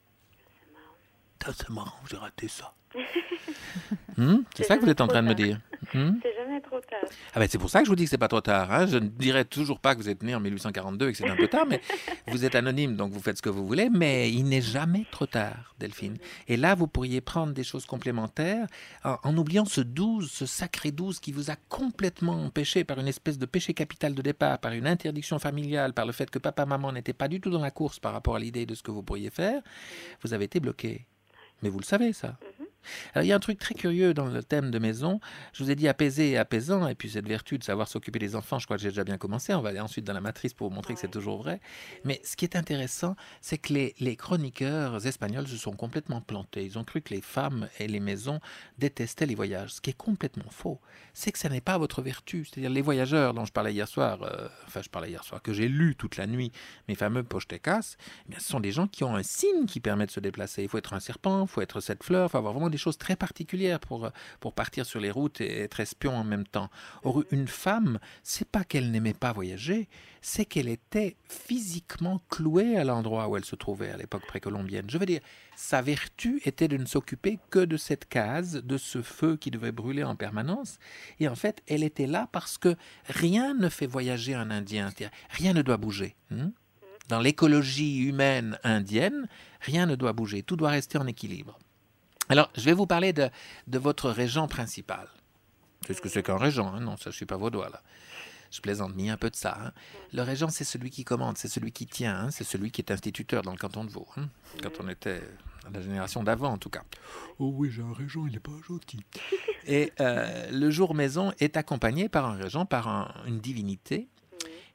A: C'est marrant, j'ai raté ça. C'est ça que vous êtes en train de me dire.
C: C'est jamais trop tard.
A: Ah ben c'est pour ça que je vous dis que c'est pas trop tard. Je ne dirais toujours pas que vous êtes né en 1842 et que c'est un peu tard, mais vous êtes anonyme, donc vous faites ce que vous voulez, mais il n'est jamais trop tard, Delphine. Et là, vous pourriez prendre des choses complémentaires en oubliant ce 12, ce sacré 12 qui vous a complètement empêché par une espèce de péché capital de départ, par une interdiction familiale, par le fait que papa, maman n'étaient pas du tout dans la course par rapport à l'idée de ce que vous pourriez faire. Vous avez été bloqué. Mais vous le savez, ça. Alors, il y a un truc très curieux dans le thème de maison. Je vous ai dit apaisé et apaisant, et puis cette vertu de savoir s'occuper des enfants, je crois que j'ai déjà bien commencé. On va aller ensuite dans la matrice pour vous montrer que c'est toujours vrai. Mais ce qui est intéressant, c'est que les chroniqueurs espagnols se sont complètement plantés. Ils ont cru que les femmes et les maisons détestaient les voyages. Ce qui est complètement faux, c'est que ça n'est pas votre vertu. C'est-à-dire les voyageurs dont je parlais hier soir, que j'ai lu toute la nuit, mes fameux pochetecas, eh bien, ce sont des gens qui ont un signe qui permet de se déplacer. Il faut être un serpent, il faut être cette fleur, il faut avoir vraiment des choses très particulières pour partir sur les routes et être espion en même temps. Or, une femme, c'est pas qu'elle n'aimait pas voyager, c'est qu'elle était physiquement clouée à l'endroit où elle se trouvait à l'époque précolombienne. Je veux dire, sa vertu était de ne s'occuper que de cette case, de ce feu qui devait brûler en permanence. Et en fait, elle était là parce que rien ne fait voyager un Indien. Rien ne doit bouger. Dans l'écologie humaine indienne, rien ne doit bouger. Tout doit rester en équilibre. Alors, je vais vous parler de votre régent principal. C'est ce que c'est qu'un régent, non, ça, je ne suis pas vaudois, là. Je plaisante, mis un peu de ça. Le régent, c'est celui qui commande, c'est celui qui tient, c'est celui qui est instituteur dans le canton de Vaud. Quand on était à la génération d'avant, en tout cas. Oh oui, j'ai un régent, il n'est pas gentil. Et le jour maison est accompagné par un régent, par une divinité,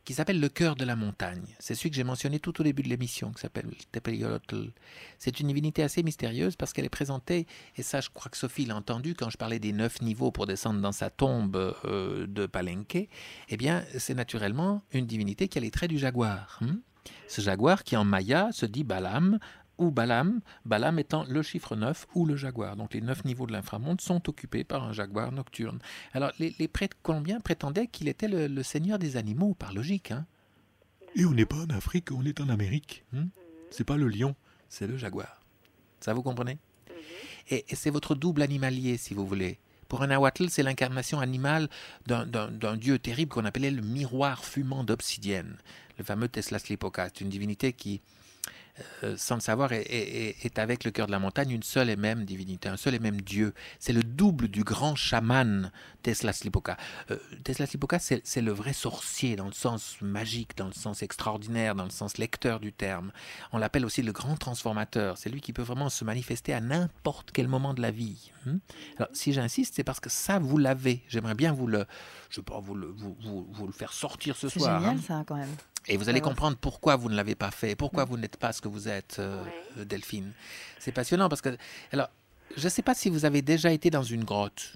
A: qui s'appelle le cœur de la montagne. C'est celui que j'ai mentionné tout au début de l'émission, qui s'appelle Tepeliotl. C'est une divinité assez mystérieuse parce qu'elle est présentée, et ça je crois que Sophie l'a entendu quand je parlais des 9 niveaux pour descendre dans sa tombe de Palenque, eh bien c'est naturellement une divinité qui a les traits du jaguar. Ce jaguar qui en maya se dit Balam, ou Balam étant le chiffre 9 ou le jaguar. Donc les 9 niveaux de l'inframonde sont occupés par un jaguar nocturne. Alors les prêtres colombiens prétendaient qu'il était le seigneur des animaux, par logique.
E: Et on n'est pas en Afrique, on est en Amérique. C'est pas le lion,
A: c'est le jaguar. Ça vous comprenez? Et c'est votre double animalier, si vous voulez. Pour un Nahuatl, c'est l'incarnation animale d'un dieu terrible qu'on appelait le miroir fumant d'obsidienne, le fameux Teslaslipoca. C'est une divinité qui, sans le savoir, est avec le cœur de la montagne une seule et même divinité, un seul et même dieu. C'est le double du grand chaman Teslaslipoca. Teslaslipoca, c'est le vrai sorcier dans le sens magique, dans le sens extraordinaire, dans le sens lecteur du terme. On l'appelle aussi le grand transformateur. C'est lui qui peut vraiment se manifester à n'importe quel moment de la vie. Alors, si j'insiste, c'est parce que ça, vous l'avez. J'aimerais bien vous le faire sortir ce soir.
B: C'est génial, ça, quand même.
A: Et vous allez comprendre pourquoi vous ne l'avez pas fait, pourquoi vous n'êtes pas ce que vous êtes, Delphine. C'est passionnant parce que... Alors, je ne sais pas si vous avez déjà été dans une grotte.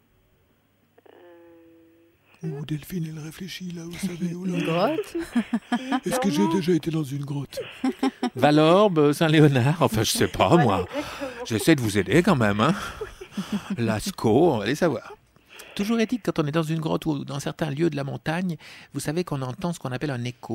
E: Oh, Delphine, elle réfléchit là, vous savez. Oh là.
B: Une grotte?
E: Est-ce que j'ai déjà été dans une grotte?
A: Valorbe, Saint-Léonard, enfin, je ne sais pas, moi. J'essaie de vous aider quand même. Lascaux, on va les savoir. Toujours est-il que quand on est dans une grotte ou dans certains lieux de la montagne, vous savez qu'on entend ce qu'on appelle un écho.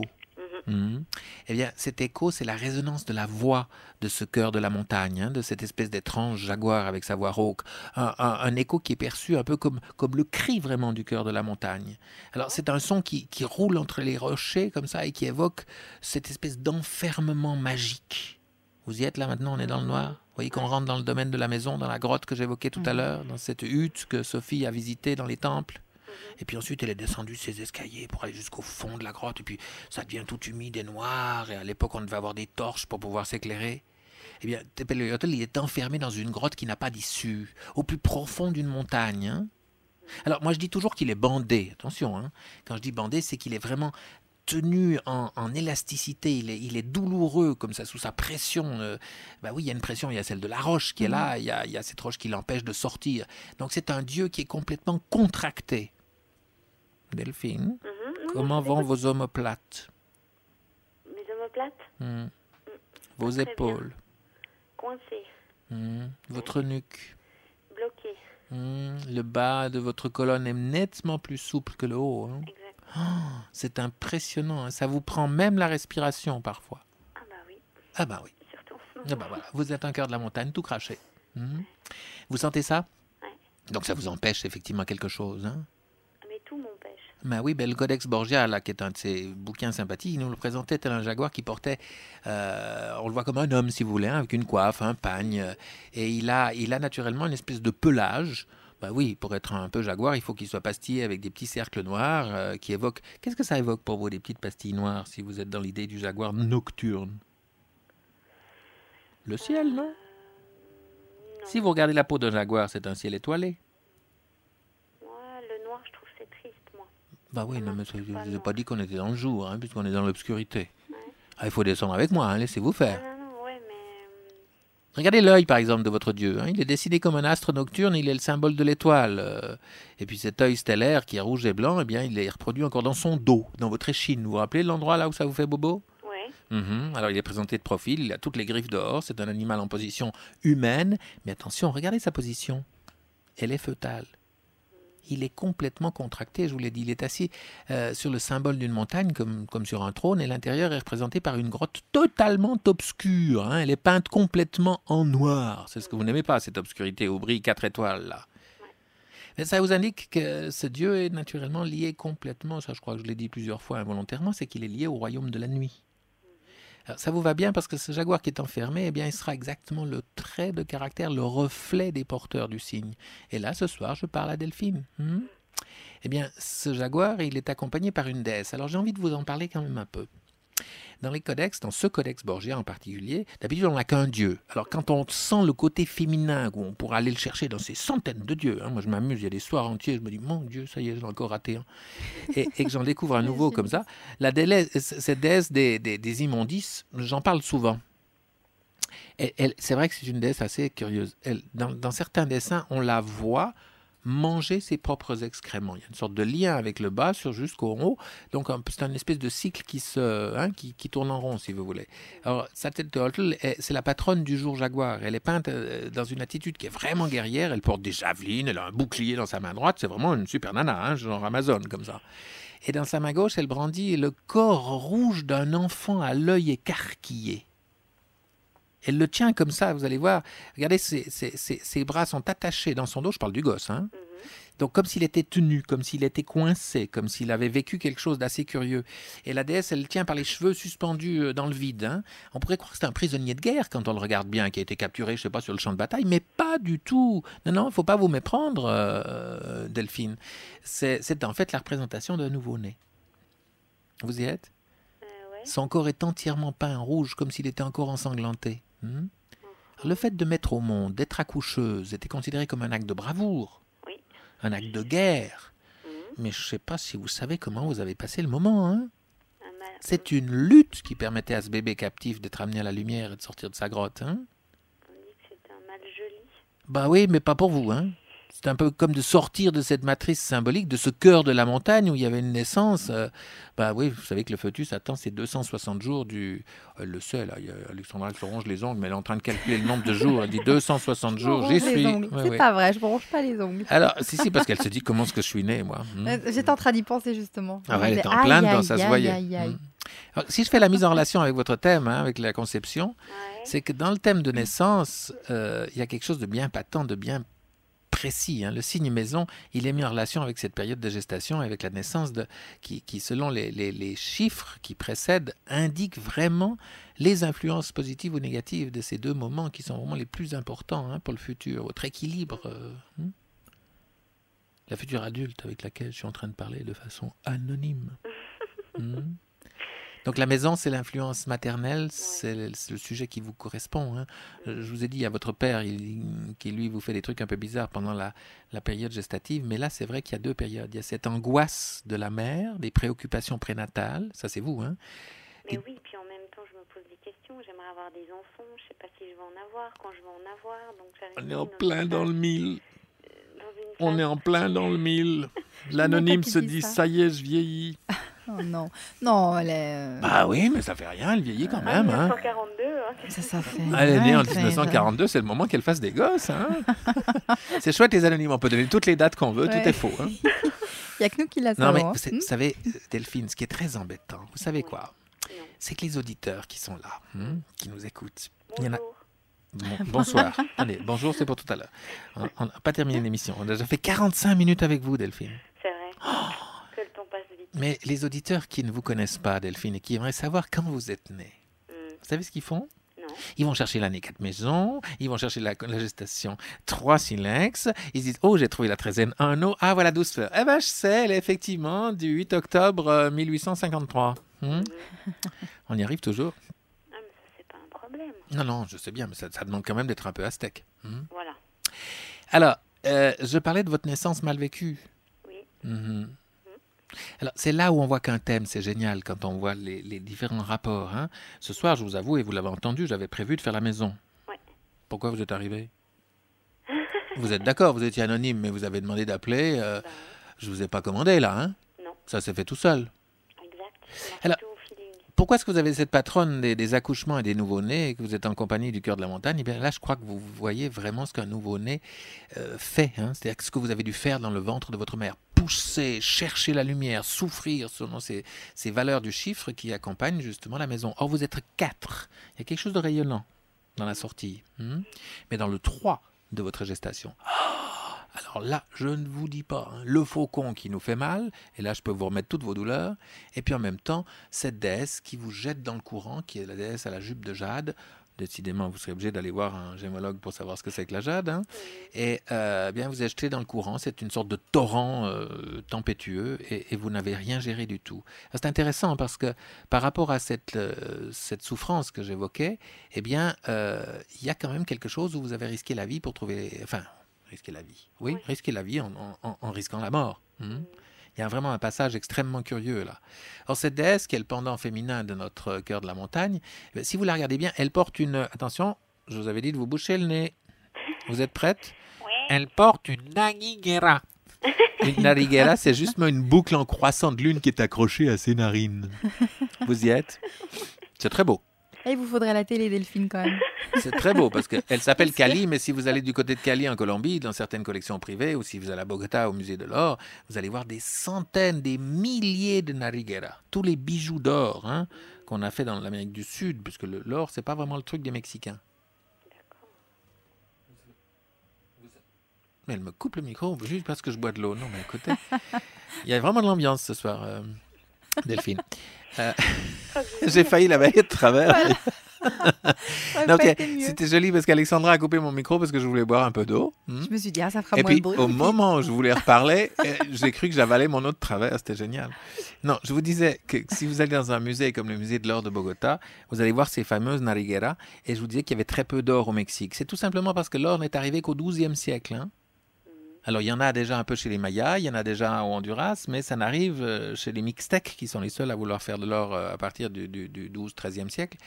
A: Eh bien, cet écho, c'est la résonance de la voix de ce cœur de la montagne, de cette espèce d'étrange jaguar avec sa voix rauque. Un écho qui est perçu un peu comme le cri vraiment du cœur de la montagne. Alors, c'est un son qui roule entre les rochers comme ça et qui évoque cette espèce d'enfermement magique. Vous y êtes là maintenant, on est dans le noir. Vous voyez qu'on rentre dans le domaine de la maison, dans la grotte que j'évoquais tout à l'heure, dans cette hutte que Sophie a visitée dans les temples. Et puis ensuite, elle est descendue ses escaliers pour aller jusqu'au fond de la grotte. Et puis, ça devient tout humide et noir. Et à l'époque, on devait avoir des torches pour pouvoir s'éclairer. Eh bien, Tepeliotl, il est enfermé dans une grotte qui n'a pas d'issue, au plus profond d'une montagne. Alors, moi, je dis toujours qu'il est bandé. Attention, quand je dis bandé, c'est qu'il est vraiment tenu en élasticité, il est douloureux comme ça, sous sa pression. Oui, il y a une pression, il y a celle de la roche qui est là, il y a cette roche qui l'empêche de sortir. Donc c'est un dieu qui est complètement contracté. Delphine, comment vont vos omoplates?
C: Mes omoplates
A: Vos épaules?
C: Coincées.
A: Votre nuque?
C: Bloquées.
A: Le bas de votre colonne est nettement plus souple que le haut.
C: Exact.
A: Oh, c'est impressionnant, ça vous prend même la respiration parfois.
C: Ah bah oui.
A: Ah bah oui.
C: Surtout en ce
A: Ah
C: moment.
A: bah voilà. Vous êtes un cœur de la montagne tout craché. Vous sentez ça?
C: Ouais.
A: Donc ça vous empêche effectivement quelque chose.
C: Mais tout m'empêche.
A: Ben oui, le Codex Borgia, là, qui est un de ces bouquins sympathiques, il nous le présentait tel un jaguar qui portait, on le voit comme un homme si vous voulez, avec une coiffe, un pagne, et il a naturellement une espèce de pelage. Ben oui, pour être un peu jaguar, il faut qu'il soit pastillé avec des petits cercles noirs qui évoquent... Qu'est-ce que ça évoque pour vous, des petites pastilles noires, si vous êtes dans l'idée du jaguar nocturne? Le ciel, non? Si vous regardez la peau d'un jaguar, c'est un ciel étoilé.
C: Moi, le noir, je trouve c'est triste, moi.
A: Bah oui, non, mais je n'ai pas dit qu'on était dans le jour, puisqu'on est dans l'obscurité.
C: Ouais.
A: Ah, il faut descendre avec moi, laissez-vous faire.
C: Non, ouais, mais...
A: Regardez l'œil, par exemple, de votre Dieu. Il est dessiné comme un astre nocturne, il est le symbole de l'étoile. Et puis cet œil stellaire qui est rouge et blanc, eh bien, il est reproduit encore dans son dos, dans votre échine. Vous vous rappelez l'endroit là où ça vous fait bobo?
C: Ouais.
A: Alors, il est présenté de profil, il a toutes les griffes dehors, c'est un animal en position humaine. Mais attention, regardez sa position. Elle est fœtale. Il est complètement contracté, je vous l'ai dit. Il est assis sur le symbole d'une montagne, comme sur un trône, et l'intérieur est représenté par une grotte totalement obscure. Elle est peinte complètement en noir. C'est ce que vous n'aimez pas, cette obscurité où brillent 4 étoiles, là. Mais ça vous indique que ce Dieu est naturellement lié complètement, ça je crois que je l'ai dit plusieurs fois involontairement, c'est qu'il est lié au royaume de la nuit. Alors, ça vous va bien parce que ce jaguar qui est enfermé, eh bien, il sera exactement le trait de caractère, le reflet des porteurs du signe. Et là, ce soir, je parle à Delphine. Eh bien, ce jaguar, il est accompagné par une déesse. Alors, j'ai envie de vous en parler quand même un peu. dans les codex, dans ce codex Borgia en particulier, d'habitude on n'a qu'un dieu. Alors quand on sent le côté féminin, où on pourra aller le chercher dans ces centaines de dieux, moi je m'amuse, il y a des soirs entiers, je me dis mon Dieu, ça y est, j'ai encore raté un. Et que j'en découvre un nouveau comme ça. Cette déesse des immondices, j'en parle souvent. C'est vrai que c'est une déesse assez curieuse. Dans certains dessins, on la voit manger ses propres excréments. Il y a une sorte de lien avec le bas jusqu'au haut. Donc, c'est une espèce de cycle qui tourne en rond, si vous voulez. Alors, Quetzalcoatl, c'est la patronne du jour jaguar. Elle est peinte dans une attitude qui est vraiment guerrière. Elle porte des javelines, elle a un bouclier dans sa main droite. C'est vraiment une super nana, genre Amazon, comme ça. Et dans sa main gauche, elle brandit le corps rouge d'un enfant à l'œil écarquillé. Elle le tient comme ça, vous allez voir. Regardez, ses bras sont attachés dans son dos. Je parle du gosse. Donc, comme s'il était tenu, comme s'il était coincé, comme s'il avait vécu quelque chose d'assez curieux. Et la déesse, elle le tient par les cheveux suspendus dans le vide. On pourrait croire que c'est un prisonnier de guerre quand on le regarde bien, qui a été capturé, je ne sais pas, sur le champ de bataille, mais pas du tout. Non, il ne faut pas vous méprendre, Delphine. C'est en fait la représentation d'un nouveau-né. Vous y êtes ? Son corps est entièrement peint en rouge, comme s'il était encore ensanglanté. Le fait de mettre au monde, d'être accoucheuse, était considéré comme un acte de bravoure, un acte de guerre. Mais je ne sais pas si vous savez comment vous avez passé le moment. C'est une lutte qui permettait à ce bébé captif d'être amené à la lumière et de sortir de sa grotte. On dit
C: que c'est un mal joli.
A: Bah oui, mais pas pour vous. C'est un peu comme de sortir de cette matrice symbolique, de ce cœur de la montagne où il y avait une naissance. Bah oui, vous savez que le fœtus attend ses 260 jours du... Elle le sait, là. Alexandra, elle se ronge les ongles, mais elle est en train de calculer le nombre de jours. Elle dit 260 jours, j'y suis.
B: C'est pas vrai, je ne me ronge pas les ongles.
A: Alors, si, parce qu'elle se dit comment est-ce que je suis née, moi.
B: J'étais en train d'y penser, justement.
A: Elle était en plein dedans, ça se voyait. Alors, si je fais la mise en relation avec votre thème, avec la conception, c'est que dans le thème de naissance, il y a quelque chose de bien patent, de bien précis. Le signe maison, il est mis en relation avec cette période de gestation, avec la naissance qui selon les chiffres qui précèdent, indiquent vraiment les influences positives ou négatives de ces deux moments qui sont vraiment les plus importants pour le futur, votre équilibre. La future adulte avec laquelle je suis en train de parler de façon anonyme. Donc la maison, c'est l'influence maternelle, c'est le sujet qui vous correspond. Je vous ai dit, il y a votre père qui, lui, vous fait des trucs un peu bizarres pendant la période gestative, mais là, c'est vrai qu'il y a deux périodes. Il y a cette angoisse de la mère, des préoccupations prénatales, ça c'est vous.
C: Mais oui, puis en même temps, je me pose des questions. J'aimerais avoir des enfants, je ne sais pas si je vais en avoir, quand je vais en avoir. Donc
E: on est en plein dans le mille. On est en plein dans le mille. L'anonyme se dit, ça y est, je vieillis.
B: Oh non, non, elle est...
A: Bah oui, mais ça fait rien, elle vieillit quand même.
C: 1942.
B: Ça fait...
A: Elle est née en 1942, c'est le moment qu'elle fasse des gosses. C'est chouette les anonymes, on peut donner toutes les dates qu'on veut, tout est faux.
B: Il n'y a que nous qui la
A: savons.
B: Non,
A: mais vous savez, Delphine, ce qui est très embêtant, vous savez quoi ? C'est que les auditeurs qui sont là, qui nous écoutent, il y en a... Bonsoir. Allez, bonjour, c'est pour tout à l'heure. On n'a pas terminé l'émission. On a déjà fait 45 minutes avec vous, Delphine.
C: C'est vrai. Que le temps passe vite.
A: Mais les auditeurs qui ne vous connaissent pas, Delphine, et qui aimeraient savoir quand vous êtes née, vous savez ce qu'ils font ?
C: Non.
A: Ils vont chercher l'année 4 maisons, ils vont chercher la gestation 3 silex, ils disent « Oh, j'ai trouvé la treizaine 1 eau, ah voilà 12 fleurs. » Eh bien, je sais, elle est effectivement du 8 octobre 1853. On y arrive toujours. Non, je sais bien, mais ça demande quand même d'être un peu aztèque.
C: Voilà.
A: Alors, je parlais de votre naissance mal vécue.
C: Oui.
A: Alors, c'est là où on voit qu'un thème, c'est génial, quand on voit les différents rapports. Ce soir, je vous avoue, et vous l'avez entendu, j'avais prévu de faire la maison.
C: Oui.
A: Pourquoi vous êtes arrivé ? Vous êtes d'accord, vous étiez anonyme, mais vous avez demandé d'appeler. Je ne vous ai pas commandé, là.
C: Non.
A: Ça s'est fait tout seul.
C: Exact.
A: Alors, pourquoi est-ce que vous avez cette patronne des accouchements et des nouveau-nés et que vous êtes en compagnie du cœur de la montagne ? Eh bien là, je crois que vous voyez vraiment ce qu'un nouveau-né fait. C'est-à-dire ce que vous avez dû faire dans le ventre de votre mère. Pousser, chercher la lumière, souffrir selon ces valeurs du chiffre qui accompagnent justement la maison. Or, vous êtes 4. Il y a quelque chose de rayonnant dans la sortie. Mais dans le 3 de votre gestation. Alors là, je ne vous dis pas, hein, le faucon qui nous fait mal, et là je peux vous remettre toutes vos douleurs, et puis en même temps, cette déesse qui vous jette dans le courant, qui est la déesse à la jupe de jade. Décidément, vous serez obligé d'aller voir un gémologue pour savoir ce que c'est que la jade. Hein. Et bien, vous êtes jeté dans le courant, c'est une sorte de torrent tempétueux, et vous n'avez rien géré du tout. C'est intéressant parce que par rapport à cette souffrance que j'évoquais, eh bien, il y a quand même quelque chose où vous avez risqué la vie pour trouver... Enfin, risquer la vie. Oui, risquer la vie en risquant la mort. Il y a vraiment un passage extrêmement curieux là. Alors cette déesse, qui est le pendant féminin de notre cœur de la montagne, si vous la regardez bien, elle porte une... Attention, je vous avais dit de vous boucher le nez. Vous êtes prête?
C: Oui.
A: Elle porte une nariguera. Une nariguera, c'est justement une boucle en croissant de lune qui est accrochée à ses narines. Vous y êtes? C'est très beau.
B: Et il vous faudrait la télé, Delphine, quand même.
A: C'est très beau parce qu'elle s'appelle Cali, mais si vous allez du côté de Cali en Colombie, dans certaines collections privées, ou si vous allez à Bogota au musée de l'or, vous allez voir des centaines, des milliers de narigueras. Tous les bijoux d'or qu'on a fait dans l'Amérique du Sud, puisque l'or, c'est pas vraiment le truc des Mexicains.
C: D'accord.
A: Mais elle me coupe le micro juste parce que je bois de l'eau. Non, mais écoutez, il y a vraiment de l'ambiance ce soir, Delphine. J'ai failli la balayer de travers.
B: Voilà.
A: Donc, c'était joli parce qu'Alexandra a coupé mon micro parce que je voulais boire un peu d'eau.
B: Je me suis dit, ça fera
A: Et
B: moins
A: puis,
B: de bruit.
A: au moment où je voulais reparler, j'ai cru que j'avalais mon eau de travers. C'était génial. Non, je vous disais que si vous allez dans un musée comme le musée de l'or de Bogota, vous allez voir ces fameuses narigueras. Et je vous disais qu'il y avait très peu d'or au Mexique. C'est tout simplement parce que l'or n'est arrivé qu'au XIIe siècle. Alors, il y en a déjà un peu chez les Mayas, il y en a déjà au Honduras, mais ça n'arrive chez les Mixtèques, qui sont les seuls à vouloir faire de l'or à partir du 12-13e siècle.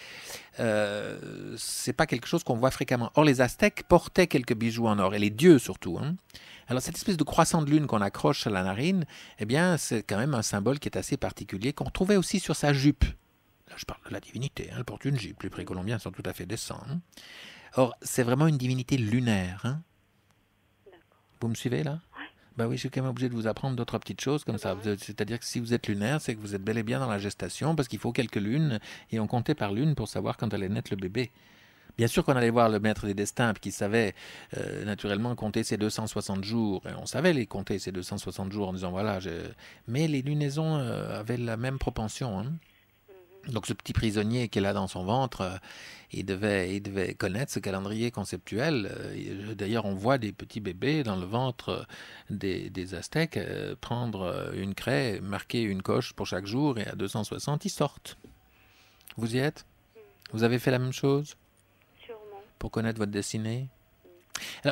A: C'est pas quelque chose qu'on voit fréquemment. Or, les Aztèques portaient quelques bijoux en or, et les dieux surtout. Alors, cette espèce de croissant de lune qu'on accroche à la narine, eh bien, c'est quand même un symbole qui est assez particulier, qu'on retrouvait aussi sur sa jupe. Là, je parle de la divinité, elle porte une jupe. Les précolombiens sont tout à fait décents. Or, c'est vraiment une divinité lunaire. Vous me suivez là?
C: Oui.
A: Ben oui, je suis quand même obligé de vous apprendre d'autres petites choses comme ça. C'est-à-dire que si vous êtes lunaire, c'est que vous êtes bel et bien dans la gestation parce qu'il faut quelques lunes et on comptait par lune pour savoir quand allait naître le bébé. Bien sûr qu'on allait voir le maître des destins qui savait naturellement compter ses 260 jours. Et on savait les compter ces 260 jours en disant voilà. Mais les lunaisons avaient la même propension. Donc ce petit prisonnier qui est là dans son ventre, il devait connaître ce calendrier conceptuel. D'ailleurs, on voit des petits bébés dans le ventre des Aztèques prendre une craie, marquer une coche pour chaque jour, et à 260, ils sortent. Vous y êtes? Vous avez fait la même chose?
C: Sûrement.
A: Pour connaître votre destinée? Alors,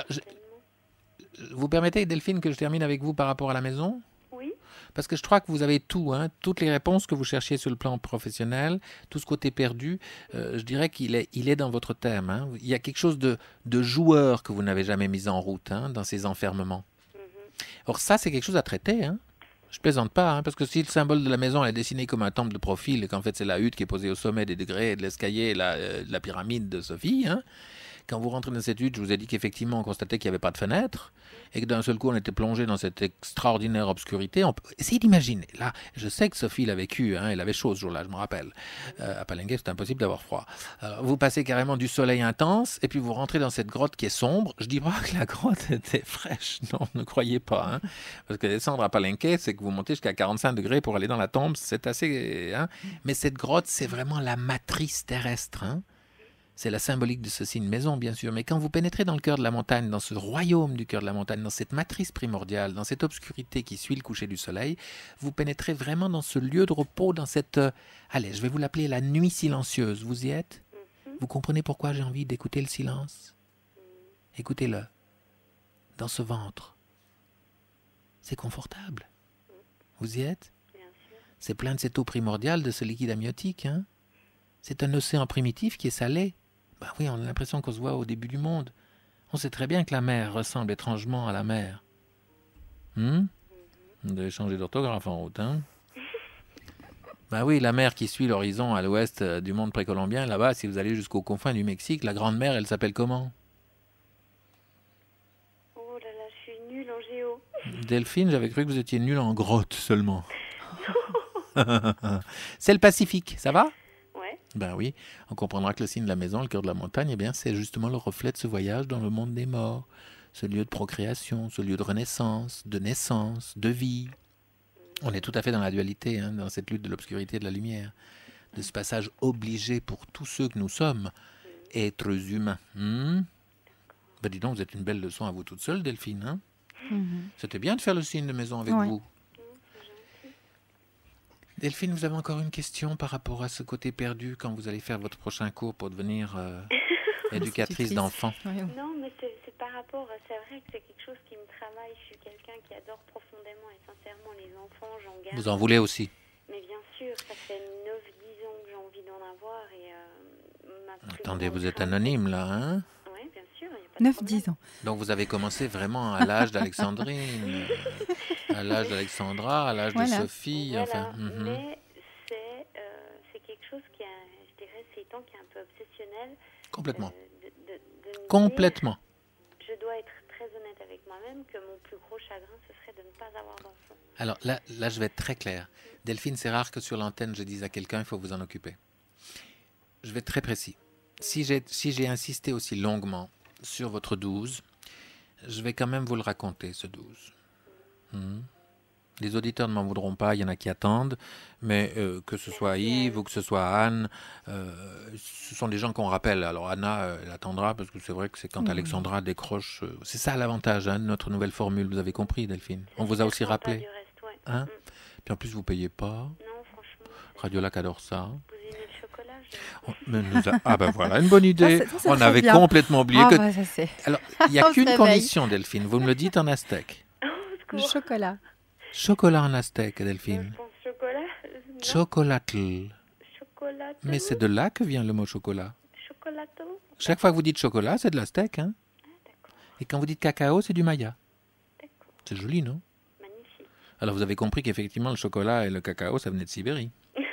A: vous permettez, Delphine, que je termine avec vous par rapport à la maison?
C: Oui.
A: Parce que je crois que vous avez tout, toutes les réponses que vous cherchiez sur le plan professionnel, tout ce côté perdu, je dirais qu'il est dans votre thème. Il y a quelque chose de joueur que vous n'avez jamais mis en route dans ces enfermements. Or ça, c'est quelque chose à traiter. Je plaisante pas, parce que si le symbole de la maison est dessiné comme un temple de profil, et qu'en fait c'est la hutte qui est posée au sommet des degrés de l'escalier, la pyramide de Sophie, quand vous rentrez dans cette hutte, je vous ai dit qu'effectivement on constatait qu'il n'y avait pas de fenêtre, et que d'un seul coup on était plongé dans cette extraordinaire obscurité. On peut essayer d'imaginer. Là, je sais que Sophie l'a vécu, elle avait chaud ce jour-là, je me rappelle. À Palenque, c'est impossible d'avoir froid. Alors, vous passez carrément du soleil intense, et puis vous rentrez dans cette grotte qui est sombre. Je dis pas que la grotte était fraîche, non, ne croyez pas. Parce que descendre à Palenque, c'est que vous montez jusqu'à 45 degrés pour aller dans la tombe, c'est assez... Mais cette grotte, c'est vraiment la matrice terrestre. C'est la symbolique de ceci, une maison bien sûr, mais quand vous pénétrez dans le cœur de la montagne, dans ce royaume du cœur de la montagne, dans cette matrice primordiale, dans cette obscurité qui suit le coucher du soleil, vous pénétrez vraiment dans ce lieu de repos, dans cette... allez, je vais vous l'appeler la nuit silencieuse. Vous y êtes? Vous comprenez pourquoi j'ai envie d'écouter le silence? Écoutez-le. Dans ce ventre. C'est confortable. Vous y êtes? C'est plein de cette eau primordiale, de ce liquide amniotique. C'est un océan primitif qui est salé. Ben oui, on a l'impression qu'on se voit au début du monde. On sait très bien que la mer ressemble étrangement à la mer. Vous devez changer d'orthographe en route, Ben oui, la mer qui suit l'horizon à l'ouest du monde précolombien, là-bas, si vous allez jusqu'aux confins du Mexique, la Grande Mer, elle s'appelle comment?
C: Oh là là, je suis nulle en géo.
A: Delphine, j'avais cru que vous étiez nulle en grotte seulement. C'est le Pacifique, ça va? Ben oui, on comprendra que le signe de la maison, le cœur de la montagne, eh bien, c'est justement le reflet de ce voyage dans le monde des morts. ce lieu de procréation, ce lieu de renaissance, de naissance, de vie. On est tout à fait dans la dualité, hein, dans cette lutte de l'obscurité et de la lumière, de ce passage obligé pour tous ceux que nous sommes, êtres humains. Ben dis donc, vous êtes une belle leçon à vous toute seule, Delphine. Hein. C'était bien de faire le signe de maison avec vous. Delphine, vous avez encore une question par rapport à ce côté perdu quand vous allez faire votre prochain cours pour devenir éducatrice d'enfants?
C: Non, mais c'est par rapport, c'est vrai que c'est quelque chose qui me travaille. Je suis quelqu'un qui adore profondément et sincèrement les enfants, j'en garde.
A: Vous en voulez aussi?
C: Mais bien sûr, ça fait 9-10 ans que j'ai envie d'en avoir et
A: Attendez, vous êtes anonyme là, hein?
C: Oui, bien sûr, il n'y a pas de
B: 9-10 ans.
A: Donc vous avez commencé vraiment à l'âge d'Alexandrine, à l'âge d'Alexandra, à l'âge de Sophie.
C: Voilà,
A: enfin,
C: mais c'est quelque chose qui, je dirais, ces temps qui est un peu obsessionnel.
A: Complètement.
C: De me
A: Complètement.
C: dire, je dois être très honnête avec moi-même que mon plus gros chagrin, ce serait de ne pas avoir d'enfant.
A: Alors là, je vais être très clair. Delphine, c'est rare que sur l'antenne, je dise à quelqu'un, il faut vous en occuper. Je vais être très précis. Si j'ai insisté aussi longuement sur votre 12, je vais quand même vous le raconter, ce 12. Les auditeurs ne m'en voudront pas, il y en a qui attendent, mais que ce soit Yves ou que ce soit Anne, ce sont des gens qu'on rappelle. Alors Anna, elle attendra, parce que c'est vrai que c'est quand Alexandra décroche... c'est ça l'avantage de notre nouvelle formule, vous avez compris, Delphine. On vous a aussi rappelé. Hein? Puis en plus, vous ne payez pas.
C: Non, franchement.
A: Radiolac adore ça.
C: Vous aimez le chocolat?
A: Ah ben voilà, une bonne idée.
B: Ça,
A: on avait complètement oublié que...
B: Bah, ça, c'est...
A: Alors, il n'y a qu'une condition, Delphine. Vous me le dites en aztèque.
B: Le chocolat.
A: Chocolat en aztèque, Delphine.
C: Je pense chocolat.
A: Chocolatl.
C: Chocolato.
A: Mais c'est de là que vient le mot chocolat.
C: Chocolato.
A: Chaque fois que vous dites chocolat, c'est de l'aztèque. Hein?
C: Ah, d'accord.
A: Et quand vous dites cacao, c'est du maya.
C: D'accord.
A: C'est joli, non?
C: Magnifique.
A: Alors vous avez compris qu'effectivement, le chocolat et le cacao, ça venait de Sibérie.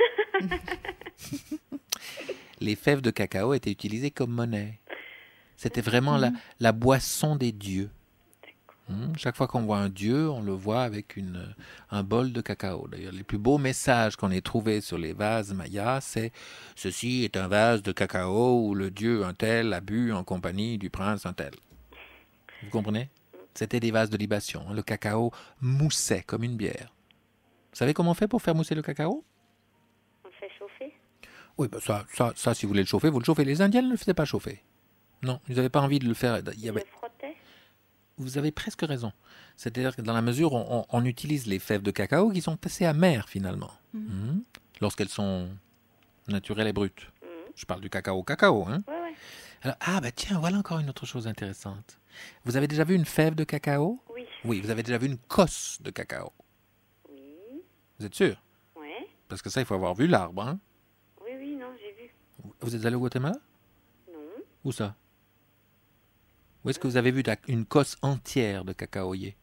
A: Les fèves de cacao étaient utilisées comme monnaie. C'était vraiment la boisson des dieux. Chaque fois qu'on voit un dieu, on le voit avec un bol de cacao. D'ailleurs, les plus beaux messages qu'on ait trouvés sur les vases mayas, c'est « Ceci est un vase de cacao où le dieu un tel a bu en compagnie du prince un tel. » Vous comprenez? C'était des vases de libation. Le cacao moussait comme une bière. Vous savez comment on fait pour faire mousser le cacao?
C: On le fait chauffer?
A: Oui, ben ça, si vous voulez le chauffer, vous le chauffez. Les Indiens ne le faisaient pas chauffer. Non, ils n'avaient pas envie de le faire.
C: Ils le frottaient?
A: Vous avez presque raison. C'est-à-dire que dans la mesure où on utilise les fèves de cacao qui sont assez amères finalement, lorsqu'elles sont naturelles et brutes. Je parle du cacao, hein.
C: Ouais.
A: Alors, tiens, voilà encore une autre chose intéressante. Vous avez déjà vu une fève de cacao?
C: Oui.
A: Oui, vous avez déjà vu une cosse de cacao?
C: Oui.
A: Vous êtes sûr?
C: Oui.
A: Parce que ça, il faut avoir vu l'arbre, hein.
C: Oui, non, j'ai vu.
A: Vous êtes allé au Guatemala?
C: Non.
A: Où ça? Où est-ce que vous avez vu une cosse entière de cacaoyer?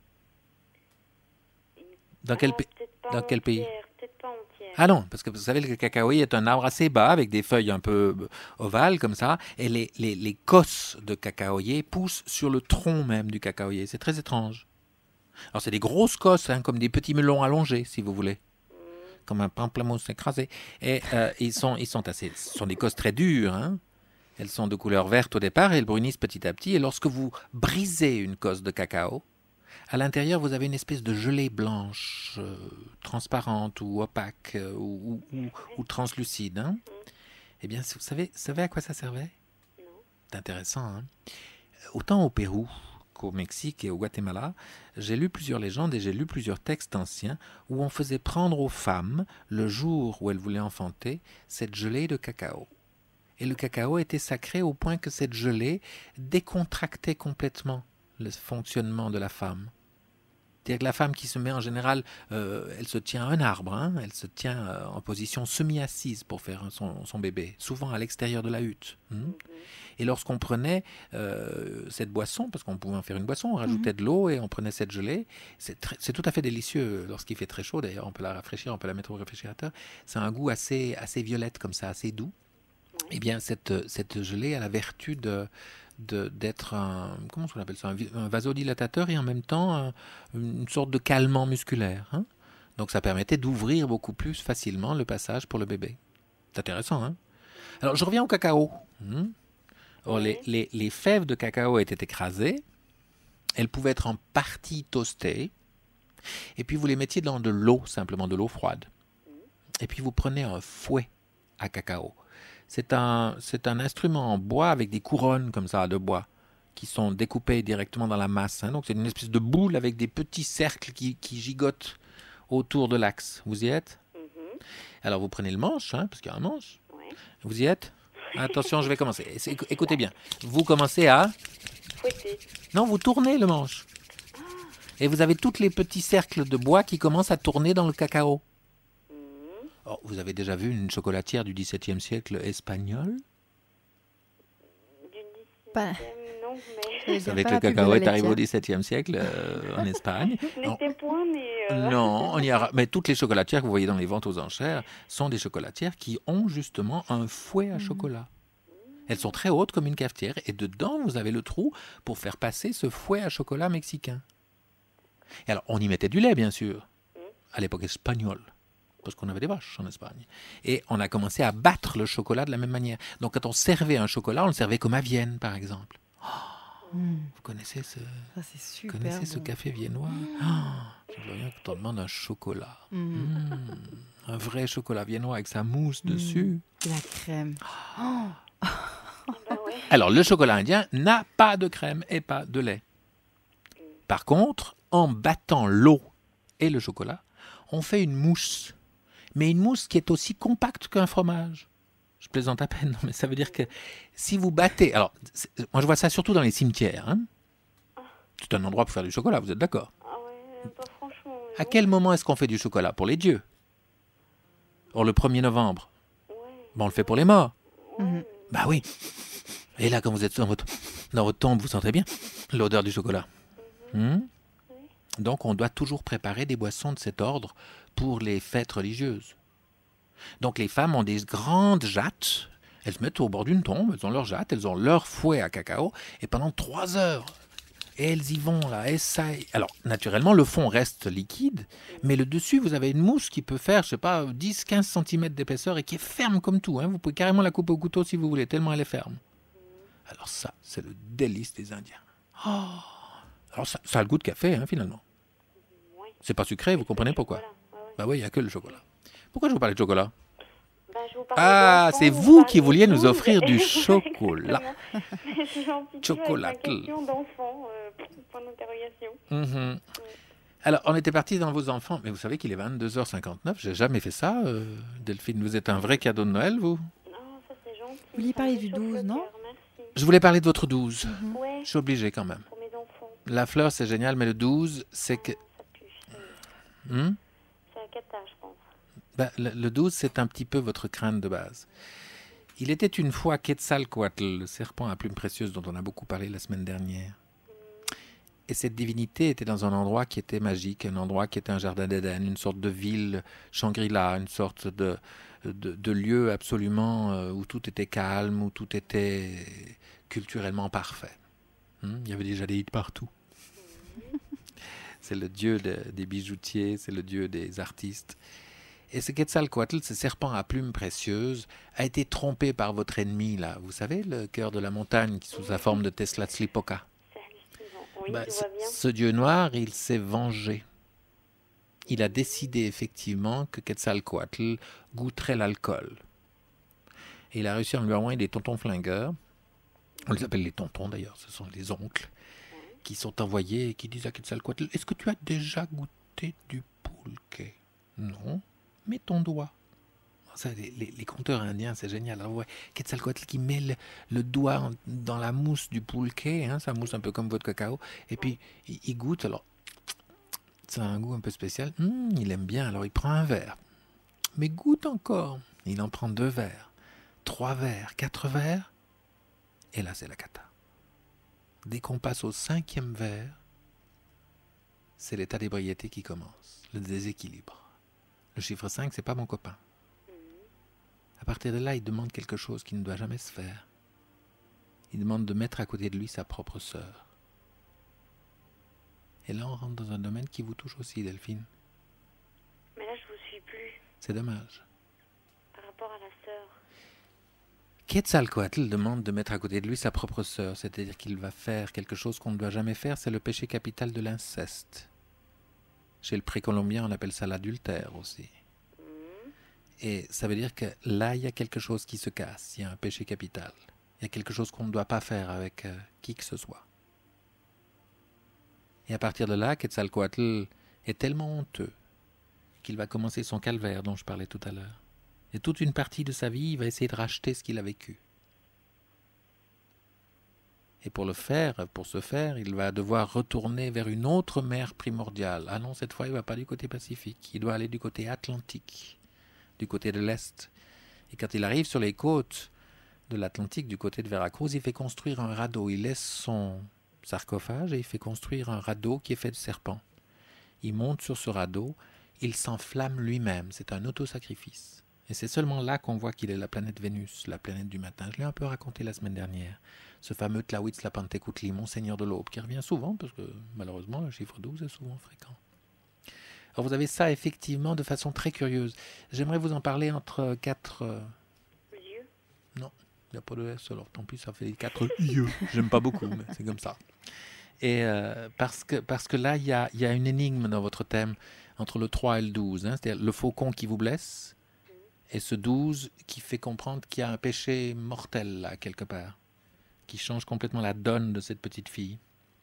A: Dans quel pays?
C: Peut-être pas entière.
A: Ah non, parce que vous savez, le cacaoyer est un arbre assez bas, avec des feuilles un peu ovales comme ça, et les cosses de cacaoyer poussent sur le tronc même du cacaoyer. C'est très étrange. Alors c'est des grosses cosses, hein, comme des petits melons allongés, si vous voulez. Comme un pamplemousse écrasé. Et ce sont des cosses très dures, hein. Elles sont de couleur verte au départ et elles brunissent petit à petit. Et lorsque vous brisez une cosse de cacao, à l'intérieur, vous avez une espèce de gelée blanche, transparente ou opaque ou translucide. Hein. Eh bien, vous savez à quoi ça servait?
C: Non.
A: C'est intéressant. Hein. Autant au Pérou qu'au Mexique et au Guatemala, j'ai lu plusieurs légendes et j'ai lu plusieurs textes anciens où on faisait prendre aux femmes, le jour où elles voulaient enfanter, cette gelée de cacao. Et le cacao était sacré au point que cette gelée décontractait complètement le fonctionnement de la femme. C'est-à-dire que la femme qui se met en général, elle se tient à un arbre, hein, elle se tient en position semi-assise pour faire son bébé, souvent à l'extérieur de la hutte. Et lorsqu'on prenait cette boisson, parce qu'on pouvait en faire une boisson, on rajoutait de l'eau et on prenait cette gelée, c'est tout à fait délicieux lorsqu'il fait très chaud, d'ailleurs on peut la rafraîchir, on peut la mettre au réfrigérateur, c'est un goût assez violette comme ça, assez doux. Eh bien, cette gelée a la vertu d'être comment on appelle ça, un vasodilatateur et en même temps une sorte de calmant musculaire. Hein. Donc, ça permettait d'ouvrir beaucoup plus facilement le passage pour le bébé. C'est intéressant, hein? Alors, je reviens au cacao. Alors, les fèves de cacao étaient écrasées Elles pouvaient être en partie toastées. Et puis vous les mettiez dans de l'eau, simplement de l'eau froide. Et puis vous prenez un fouet à cacao. C'est un instrument en bois avec des couronnes comme ça de bois qui sont découpées directement dans la masse. Donc c'est une espèce de boule avec des petits cercles qui gigotent autour de l'axe. Vous y êtes? Alors vous prenez le manche, parce qu'il y a un manche. Vous y êtes? Attention, je vais commencer. Écoutez bien. Vous commencez à...
C: Fouetter.
A: Non, vous tournez le manche. Et vous avez tous les petits cercles de bois qui commencent à tourner dans le cacao. Oh, vous avez déjà vu une chocolatière du XVIIe siècle espagnole?
C: Non, mais...
A: Vous savez que le cacao est arrivé au XVIIe siècle en Espagne.
C: N'était point, mais...
A: Non, mais toutes les chocolatières que vous voyez dans les ventes aux enchères sont des chocolatières qui ont justement un fouet à chocolat. Elles sont très hautes comme une cafetière et dedans, vous avez le trou pour faire passer ce fouet à chocolat mexicain. Et alors, on y mettait du lait, bien sûr, à l'époque espagnole, parce qu'on avait des vaches en Espagne. Et on a commencé à battre le chocolat de la même manière. Donc, quand on servait un chocolat, on le servait comme à Vienne, par exemple. Vous connaissez ce café viennois? Je veux rien que t'en demandes un chocolat. Un vrai chocolat viennois avec sa mousse dessus.
B: La crème.
A: Alors, le chocolat indien n'a pas de crème et pas de lait. Par contre, en battant l'eau et le chocolat, on fait une mousse. Mais une mousse qui est aussi compacte qu'un fromage. Je plaisante à peine, mais ça veut dire que si vous battez... Alors, moi je vois ça surtout dans les cimetières. C'est un endroit pour faire du chocolat, vous êtes d'accord?
C: Pas franchement.
A: À quel moment est-ce qu'on fait du chocolat? Pour les dieux? Pour le 1er novembre? On le fait pour les morts? Bah oui. Et là, quand vous êtes dans votre tombe, vous sentez bien l'odeur du chocolat. Donc, on doit toujours préparer des boissons de cet ordre pour les fêtes religieuses. Donc, les femmes ont des grandes jattes. Elles se mettent au bord d'une tombe, elles ont leur jatte, elles ont leur fouet à cacao, et pendant 3 heures, elles y vont, là, et ça... Alors, naturellement, le fond reste liquide, mais le dessus, vous avez une mousse qui peut faire, je sais pas, 10-15 cm d'épaisseur et qui est ferme comme tout. Vous pouvez carrément la couper au couteau si vous voulez, tellement elle est ferme. Alors ça, c'est le délice des Indiens. Alors ça a le goût de café, finalement. C'est pas sucré, vous comprenez pourquoi? Bah oui, il n'y a que le chocolat. Pourquoi je vous parlais de chocolat? C'est vous qui vouliez nous offrir du chocolat. Chocolat.
C: Point d'interrogation.
A: Alors, on était parti dans vos enfants, mais vous savez qu'il est 22h59. J'ai jamais fait ça, Delphine. Vous êtes un vrai cadeau de Noël, vous?
C: Non, ça c'est gentil.
B: Vous vouliez parler du 12, non?
A: Je voulais parler de votre 12.
C: Ouais.
A: Je suis obligé quand même.
C: Pour mes enfants.
A: La fleur, c'est génial, mais le 12, c'est que...
C: Ça pue. C'est à Cata, je pense.
A: Le 12, c'est un petit peu votre crainte de base. Il était une fois Quetzalcoatl, le serpent à plumes précieuses dont on a beaucoup parlé la semaine dernière. Et cette divinité était dans un endroit qui était magique, un endroit qui était un jardin d'Éden, une sorte de ville Shangri-La, une sorte de lieu absolument où tout était calme, où tout était culturellement parfait. Il y avait des jadeïtes partout. C'est le dieu des bijoutiers, c'est le dieu des artistes. Et ce Quetzalcoatl, ce serpent à plumes précieuses, a été trompé par votre ennemi, là. Vous savez, le cœur de la montagne, qui sous la forme de Tezcatlipoca.
C: Oui,
A: ce dieu noir, il s'est vengé. Il a décidé effectivement que Quetzalcoatl goûterait l'alcool. Et il a réussi à lui envoyer des tontons flingueurs. On les appelle les tontons d'ailleurs, ce sont les oncles, qui sont envoyés et qui disent à Quetzalcoatl, est-ce que tu as déjà goûté du pulque? Non. Mets ton doigt. Ça, les conteurs indiens, c'est génial. Alors, ouais, Quetzalcoatl qui met le doigt dans la mousse du pulque, ça mousse un peu comme votre cacao, et puis il goûte. Alors, ça a un goût un peu spécial. Il aime bien, alors il prend un verre. Mais goûte encore. Il en prend 2 verres, 3 verres, 4 verres, et là, c'est la cata. Dès qu'on passe au 5e verre, c'est l'état d'ébriété qui commence, le déséquilibre. Le chiffre 5, c'est pas mon copain. À partir de là, il demande quelque chose qui ne doit jamais se faire. Il demande de mettre à côté de lui sa propre sœur. Et là, on rentre dans un domaine qui vous touche aussi, Delphine.
C: Mais là, je vous suis plus.
A: C'est dommage.
C: Par rapport à la sœur.
A: Quetzalcoatl demande de mettre à côté de lui sa propre sœur, c'est-à-dire qu'il va faire quelque chose qu'on ne doit jamais faire, c'est le péché capital de l'inceste. Chez le précolombien, on appelle ça l'adultère aussi. Et ça veut dire que là, il y a quelque chose qui se casse, il y a un péché capital. Il y a quelque chose qu'on ne doit pas faire avec qui que ce soit. Et à partir de là, Quetzalcoatl est tellement honteux qu'il va commencer son calvaire dont je parlais tout à l'heure. Et toute une partie de sa vie, il va essayer de racheter ce qu'il a vécu. Et pour ce faire, il va devoir retourner vers une autre mer primordiale. Ah non, cette fois, il ne va pas du côté Pacifique. Il doit aller du côté Atlantique, du côté de l'Est. Et quand il arrive sur les côtes de l'Atlantique, du côté de Veracruz, il fait construire un radeau. Il laisse son sarcophage et il fait construire un radeau qui est fait de serpents. Il monte sur ce radeau, il s'enflamme lui-même. C'est un autosacrifice. Et c'est seulement là qu'on voit qu'il est la planète Vénus, la planète du matin. Je l'ai un peu raconté la semaine dernière. Ce fameux Tlahuitzlapantecutli, Monseigneur de l'Aube, qui revient souvent, parce que malheureusement, le chiffre 12 est souvent fréquent. Alors vous avez ça effectivement de façon très curieuse. J'aimerais vous en parler entre 4...
C: Yeux.
A: Non, il n'y a pas de S, alors tant pis, ça fait 4 yeux. J'aime pas beaucoup, mais c'est comme ça. Et parce que là, il y a une énigme dans votre thème entre le 3 et le 12. C'est-à-dire le faucon qui vous blesse, et ce 12 qui fait comprendre qu'il y a un péché mortel là, quelque part, qui change complètement la donne de cette petite fille.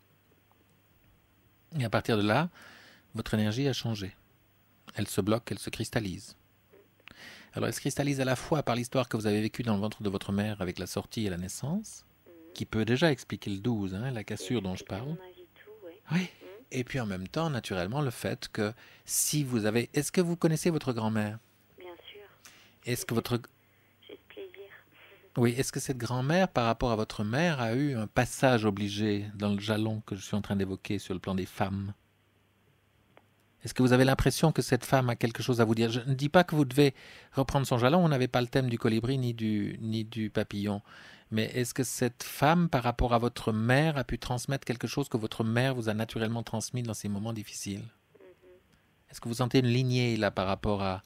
A: Et à partir de là, votre énergie a changé. Elle se bloque, elle se cristallise. Alors elle se cristallise à la fois par l'histoire que vous avez vécue dans le ventre de votre mère avec la sortie et la naissance, qui peut déjà expliquer le 12, la cassure dont je parle. Oui. Et puis en même temps, naturellement, le fait que si vous avez... Est-ce que vous connaissez votre grand-mère ? Est-ce que votre...
C: J'ai ce plaisir.
A: Oui, est-ce que cette grand-mère, par rapport à votre mère, a eu un passage obligé dans le jalon que je suis en train d'évoquer sur le plan des femmes ? Est-ce que vous avez l'impression que cette femme a quelque chose à vous dire ? Je ne dis pas que vous devez reprendre son jalon, on n'avait pas le thème du colibri ni du papillon. Mais est-ce que cette femme, par rapport à votre mère, a pu transmettre quelque chose que votre mère vous a naturellement transmis dans ces moments difficiles ? Est-ce que vous sentez une lignée là par rapport à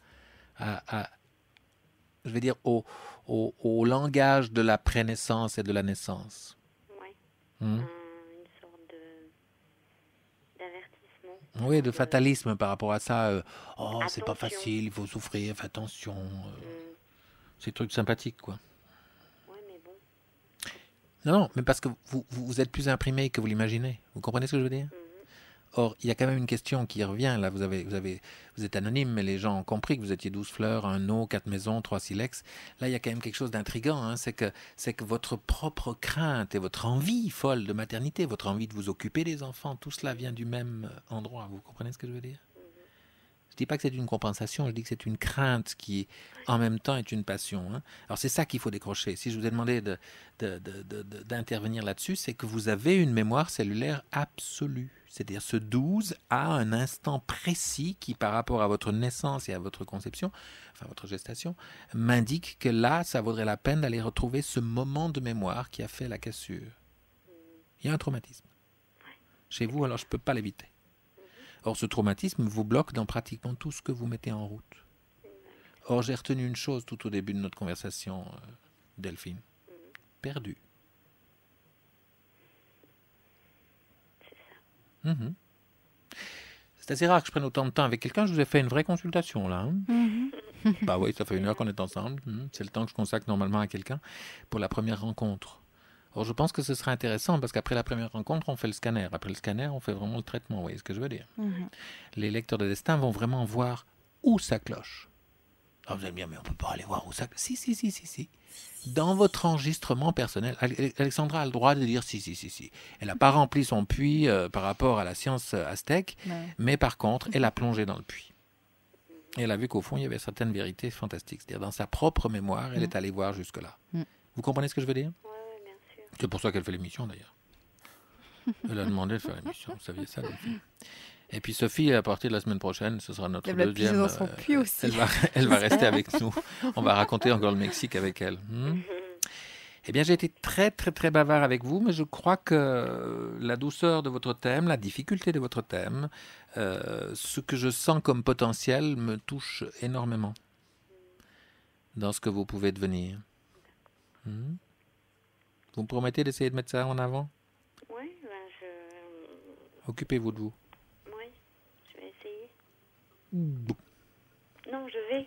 A: je vais dire, au langage de la prénaissance et de la naissance.
C: Oui, une sorte d'avertissement.
A: Oui, de fatalisme par rapport à ça. C'est pas facile, il faut souffrir, fais attention. Ces trucs sympathiques, quoi.
C: Oui, mais bon.
A: Non, mais parce que vous êtes plus imprimé que vous l'imaginez. Vous comprenez ce que je veux dire ? Or, il y a quand même une question qui revient. Là, vous êtes anonyme, mais les gens ont compris que vous étiez 12 fleurs, 1 eau, 4 maisons, 3 silex. Là, il y a quand même quelque chose d'intriguant. C'est que votre propre crainte et votre envie folle de maternité, votre envie de vous occuper des enfants, tout cela vient du même endroit. Vous comprenez ce que je veux dire ? Je ne dis pas que c'est une compensation, je dis que c'est une crainte qui, en même temps, est une passion. Alors, c'est ça qu'il faut décrocher. Si je vous ai demandé d'intervenir là-dessus, c'est que vous avez une mémoire cellulaire absolue. C'est-à-dire ce 12 a un instant précis qui, par rapport à votre naissance et à votre conception, enfin votre gestation, m'indique que là, ça vaudrait la peine d'aller retrouver ce moment de mémoire qui a fait la cassure. Il y a un traumatisme. Chez vous, alors je ne peux pas l'éviter. Or, ce traumatisme vous bloque dans pratiquement tout ce que vous mettez en route. Or, j'ai retenu une chose tout au début de notre conversation, Delphine. Perdu. C'est assez rare que je prenne autant de temps avec quelqu'un. Je vous ai fait une vraie consultation, là. Bah oui, ça fait 1 heure qu'on est ensemble. C'est le temps que je consacre normalement à quelqu'un pour la première rencontre. Or, je pense que ce serait intéressant parce qu'après la première rencontre, on fait le scanner. Après le scanner, on fait vraiment le traitement. Vous voyez ce que je veux dire ? Les lecteurs de destin vont vraiment voir où ça cloche. Alors vous allez me dire, mais on ne peut pas aller voir où ça cloche. Si. Dans votre enregistrement personnel, Alexandra a le droit de dire si. Elle n'a pas rempli son puits par rapport à la science aztèque, mais par contre, elle a plongé dans le puits. Et elle a vu qu'au fond, il y avait certaines vérités fantastiques. C'est-à-dire, dans sa propre mémoire, elle est allée voir jusque-là. Vous comprenez ce que je veux dire ? C'est pour ça qu'elle fait l'émission, d'ailleurs. Elle a demandé de faire l'émission. Vous saviez ça, Delphine ? Et puis Sophie, à partir de la semaine prochaine, ce sera notre deuxième.
B: Dans son puits aussi.
A: Elle va rester avec nous. On va raconter encore le Mexique avec elle. Eh bien, j'ai été très, très, très bavard avec vous, mais je crois que la douceur de votre thème, la difficulté de votre thème, ce que je sens comme potentiel me touche énormément dans ce que vous pouvez devenir. Vous me promettez d'essayer de mettre ça en avant?
C: Oui,
A: Occupez-vous de vous.
C: Oui, je vais essayer.
A: Bon.
C: Non, je vais.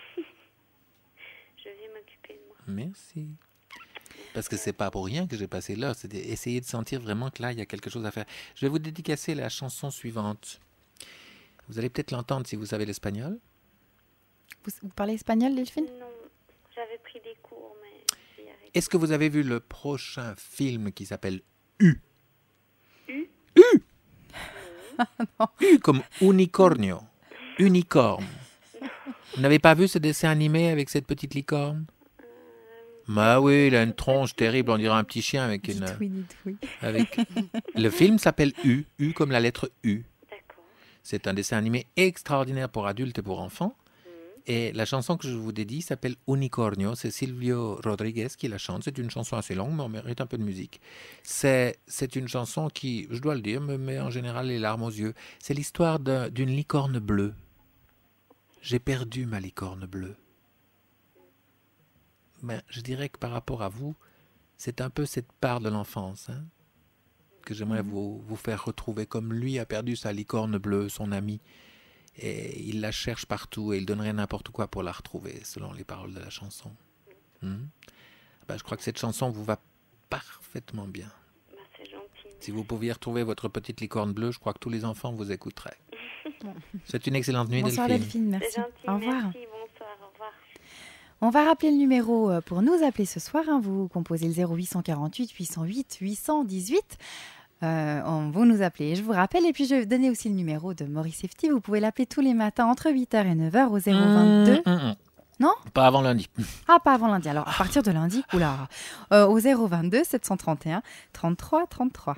C: Je vais m'occuper de moi.
A: Merci. Parce que c'est pas pour rien que j'ai passé l'heure, c'est d'essayer de sentir vraiment que là, il y a quelque chose à faire. Je vais vous dédicacer la chanson suivante. Vous allez peut-être l'entendre si vous savez l'espagnol.
B: Vous parlez espagnol, Delphine?
C: Non, j'avais pris des cours, mais j'ai arrêté.
A: Est-ce que vous avez vu le prochain film qui s'appelle U?
C: U?
A: U! U comme unicornio. Unicorne. Vous n'avez pas vu ce dessin animé avec cette petite licorne? Bah oui, il a une tronche terrible, on dirait un petit chien avec une...
B: Dites oui.
A: Avec... Le film s'appelle U, U comme la lettre U.
C: D'accord.
A: C'est un dessin animé extraordinaire pour adultes et pour enfants. Et la chanson que je vous dédie s'appelle Unicornio. C'est Silvio Rodriguez qui la chante. C'est une chanson assez longue, mais on mérite un peu de musique. C'est une chanson qui, je dois le dire, me met en général les larmes aux yeux. C'est l'histoire d'une licorne bleue. J'ai perdu ma licorne bleue. Ben, je dirais que par rapport à vous, c'est un peu cette part de l'enfance que j'aimerais vous faire retrouver, comme lui a perdu sa licorne bleue, son ami. Et il la cherche partout et il donnerait n'importe quoi pour la retrouver, selon les paroles de la chanson. Ben, je crois que cette chanson vous va parfaitement bien.
C: Ben, c'est gentil.
A: Si vous pouviez retrouver votre petite licorne bleue, je crois que tous les enfants vous écouteraient. C'est une excellente nuit,
B: Bonsoir
A: Delphine.
B: Delphine, merci.
C: C'est gentil,
B: Au revoir.
C: merci, bonsoir, au revoir.
B: On va rappeler le numéro pour nous appeler ce soir. Vous composez le 0848 808 818. Vous nous appelez, je vous rappelle. Et puis, je vais donner aussi le numéro de Maurice Safety. Vous pouvez l'appeler tous les matins entre 8h et 9h au 022. Non?
A: Pas avant lundi.
B: Ah, pas avant lundi. Alors, à partir de lundi, oula, au 022 731 33 33.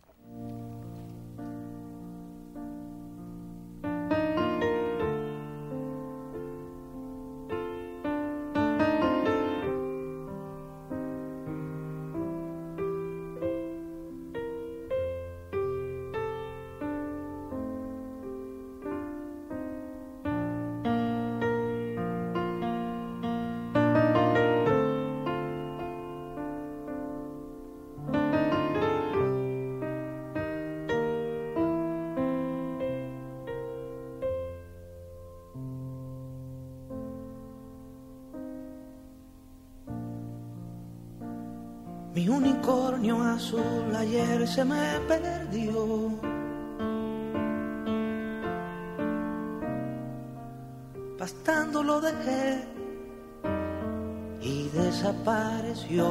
F: Mi unicornio azul ayer se me perdió. Pastando lo dejé y desapareció.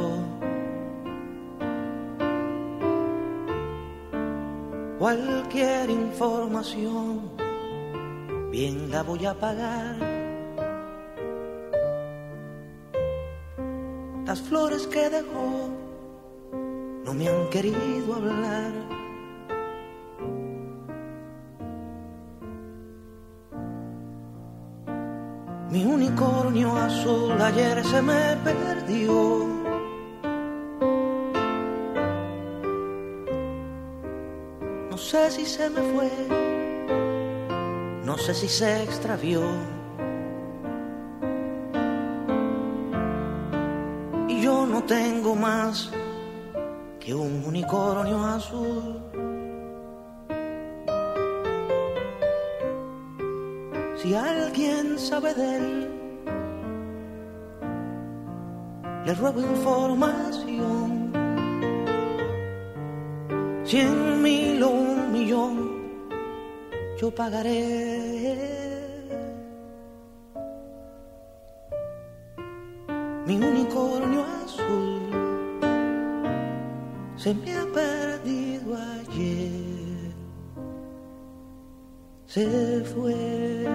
F: Cualquier información bien la voy a pagar. Las flores que dejó no me han querido hablar. Mi unicornio azul ayer se me perdió. No sé si se me fue, no sé si se extravió. Y yo no tengo más que un unicornio azul. Si alguien sabe de él, le ruego información. 100,000 o 1,000,000 yo pagaré. Mi unicornio azul se me ha perdido ayer, se fue.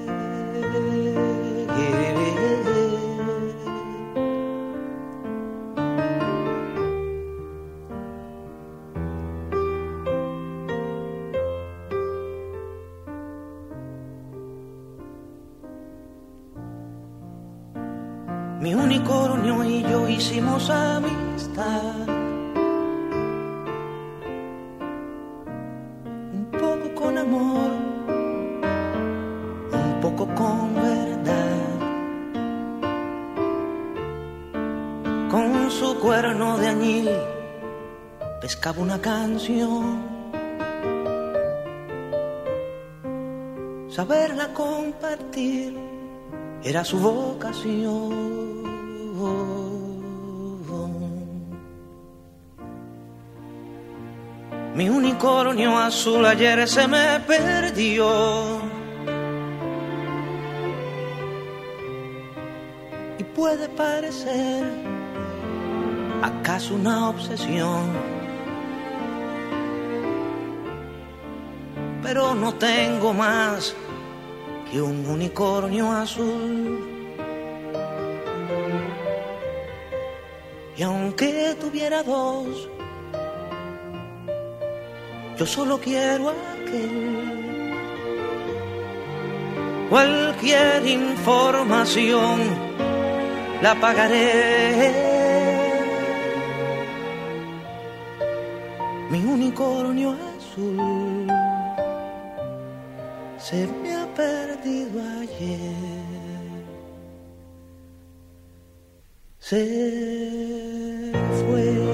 F: Mi unicornio y yo hicimos amistad, un poco con amor, un poco con verdad, con albañil pescaba una canción. Saberla compartir era su vocación. Mi unicornio azul ayer se me perdió. Y puede parecer acaso una obsesión, pero no tengo más que un unicornio azul. Y aunque tuviera dos, yo solo quiero aquel. Cualquier información la pagaré. Mi unicornio azul se me ha perdido ayer. Se fue.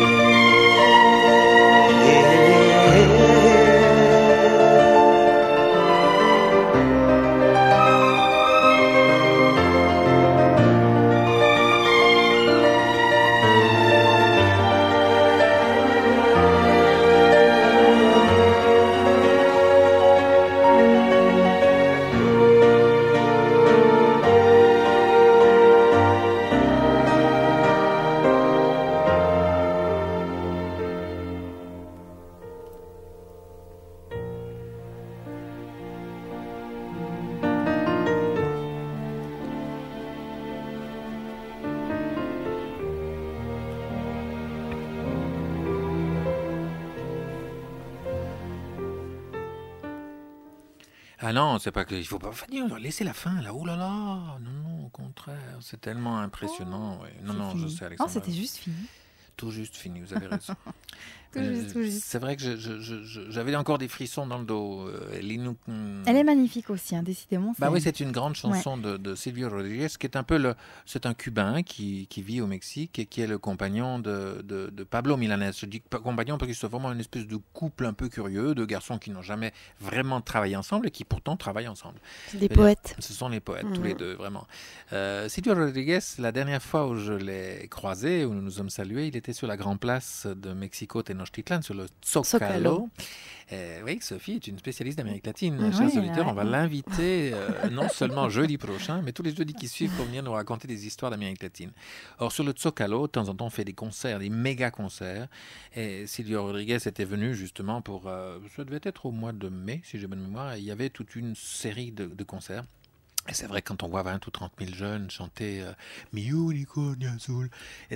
A: Ah non, c'est pas que il faut pas laisser la fin là. Oh là là, non, au contraire, c'est tellement impressionnant. Ouais. Non, je sais, Alexandra.
B: Non, c'était juste fini.
A: Tout juste fini, vous avez raison.
B: Tout juste.
A: C'est vrai que j'avais encore des frissons dans le dos.
B: Elle est magnifique aussi, hein, décidément.
A: Bah oui, c'est une grande chanson de Silvio Rodríguez, qui est un peu c'est un Cubain qui vit au Mexique et qui est le compagnon de Pablo Milanés. Je dis compagnon parce que c'est vraiment une espèce de couple un peu curieux, de garçons qui n'ont jamais vraiment travaillé ensemble et qui pourtant travaillent ensemble.
B: C'est des poètes.
A: Ce sont les poètes, tous les deux, vraiment. Silvio Rodríguez, la dernière fois où je l'ai croisé, où nous nous sommes salués, il était sur la grande place de Mexico Tenochtitlan, sur le Zócalo. Oui, Sophie est une spécialiste d'Amérique latine. Chers auditeurs, on va l'inviter non seulement jeudi prochain, mais tous les jeudis qui suivent pour venir nous raconter des histoires d'Amérique latine. Or, sur le Zócalo, de temps en temps, on fait des concerts, des méga concerts. Et Silvio Rodríguez était venu justement pour... ça devait être au mois de mai, si j'ai bonne mémoire. Et il y avait toute une série de concerts. Et c'est vrai, quand on voit 20 ou 30 000 jeunes chanter Mi unicornio azul,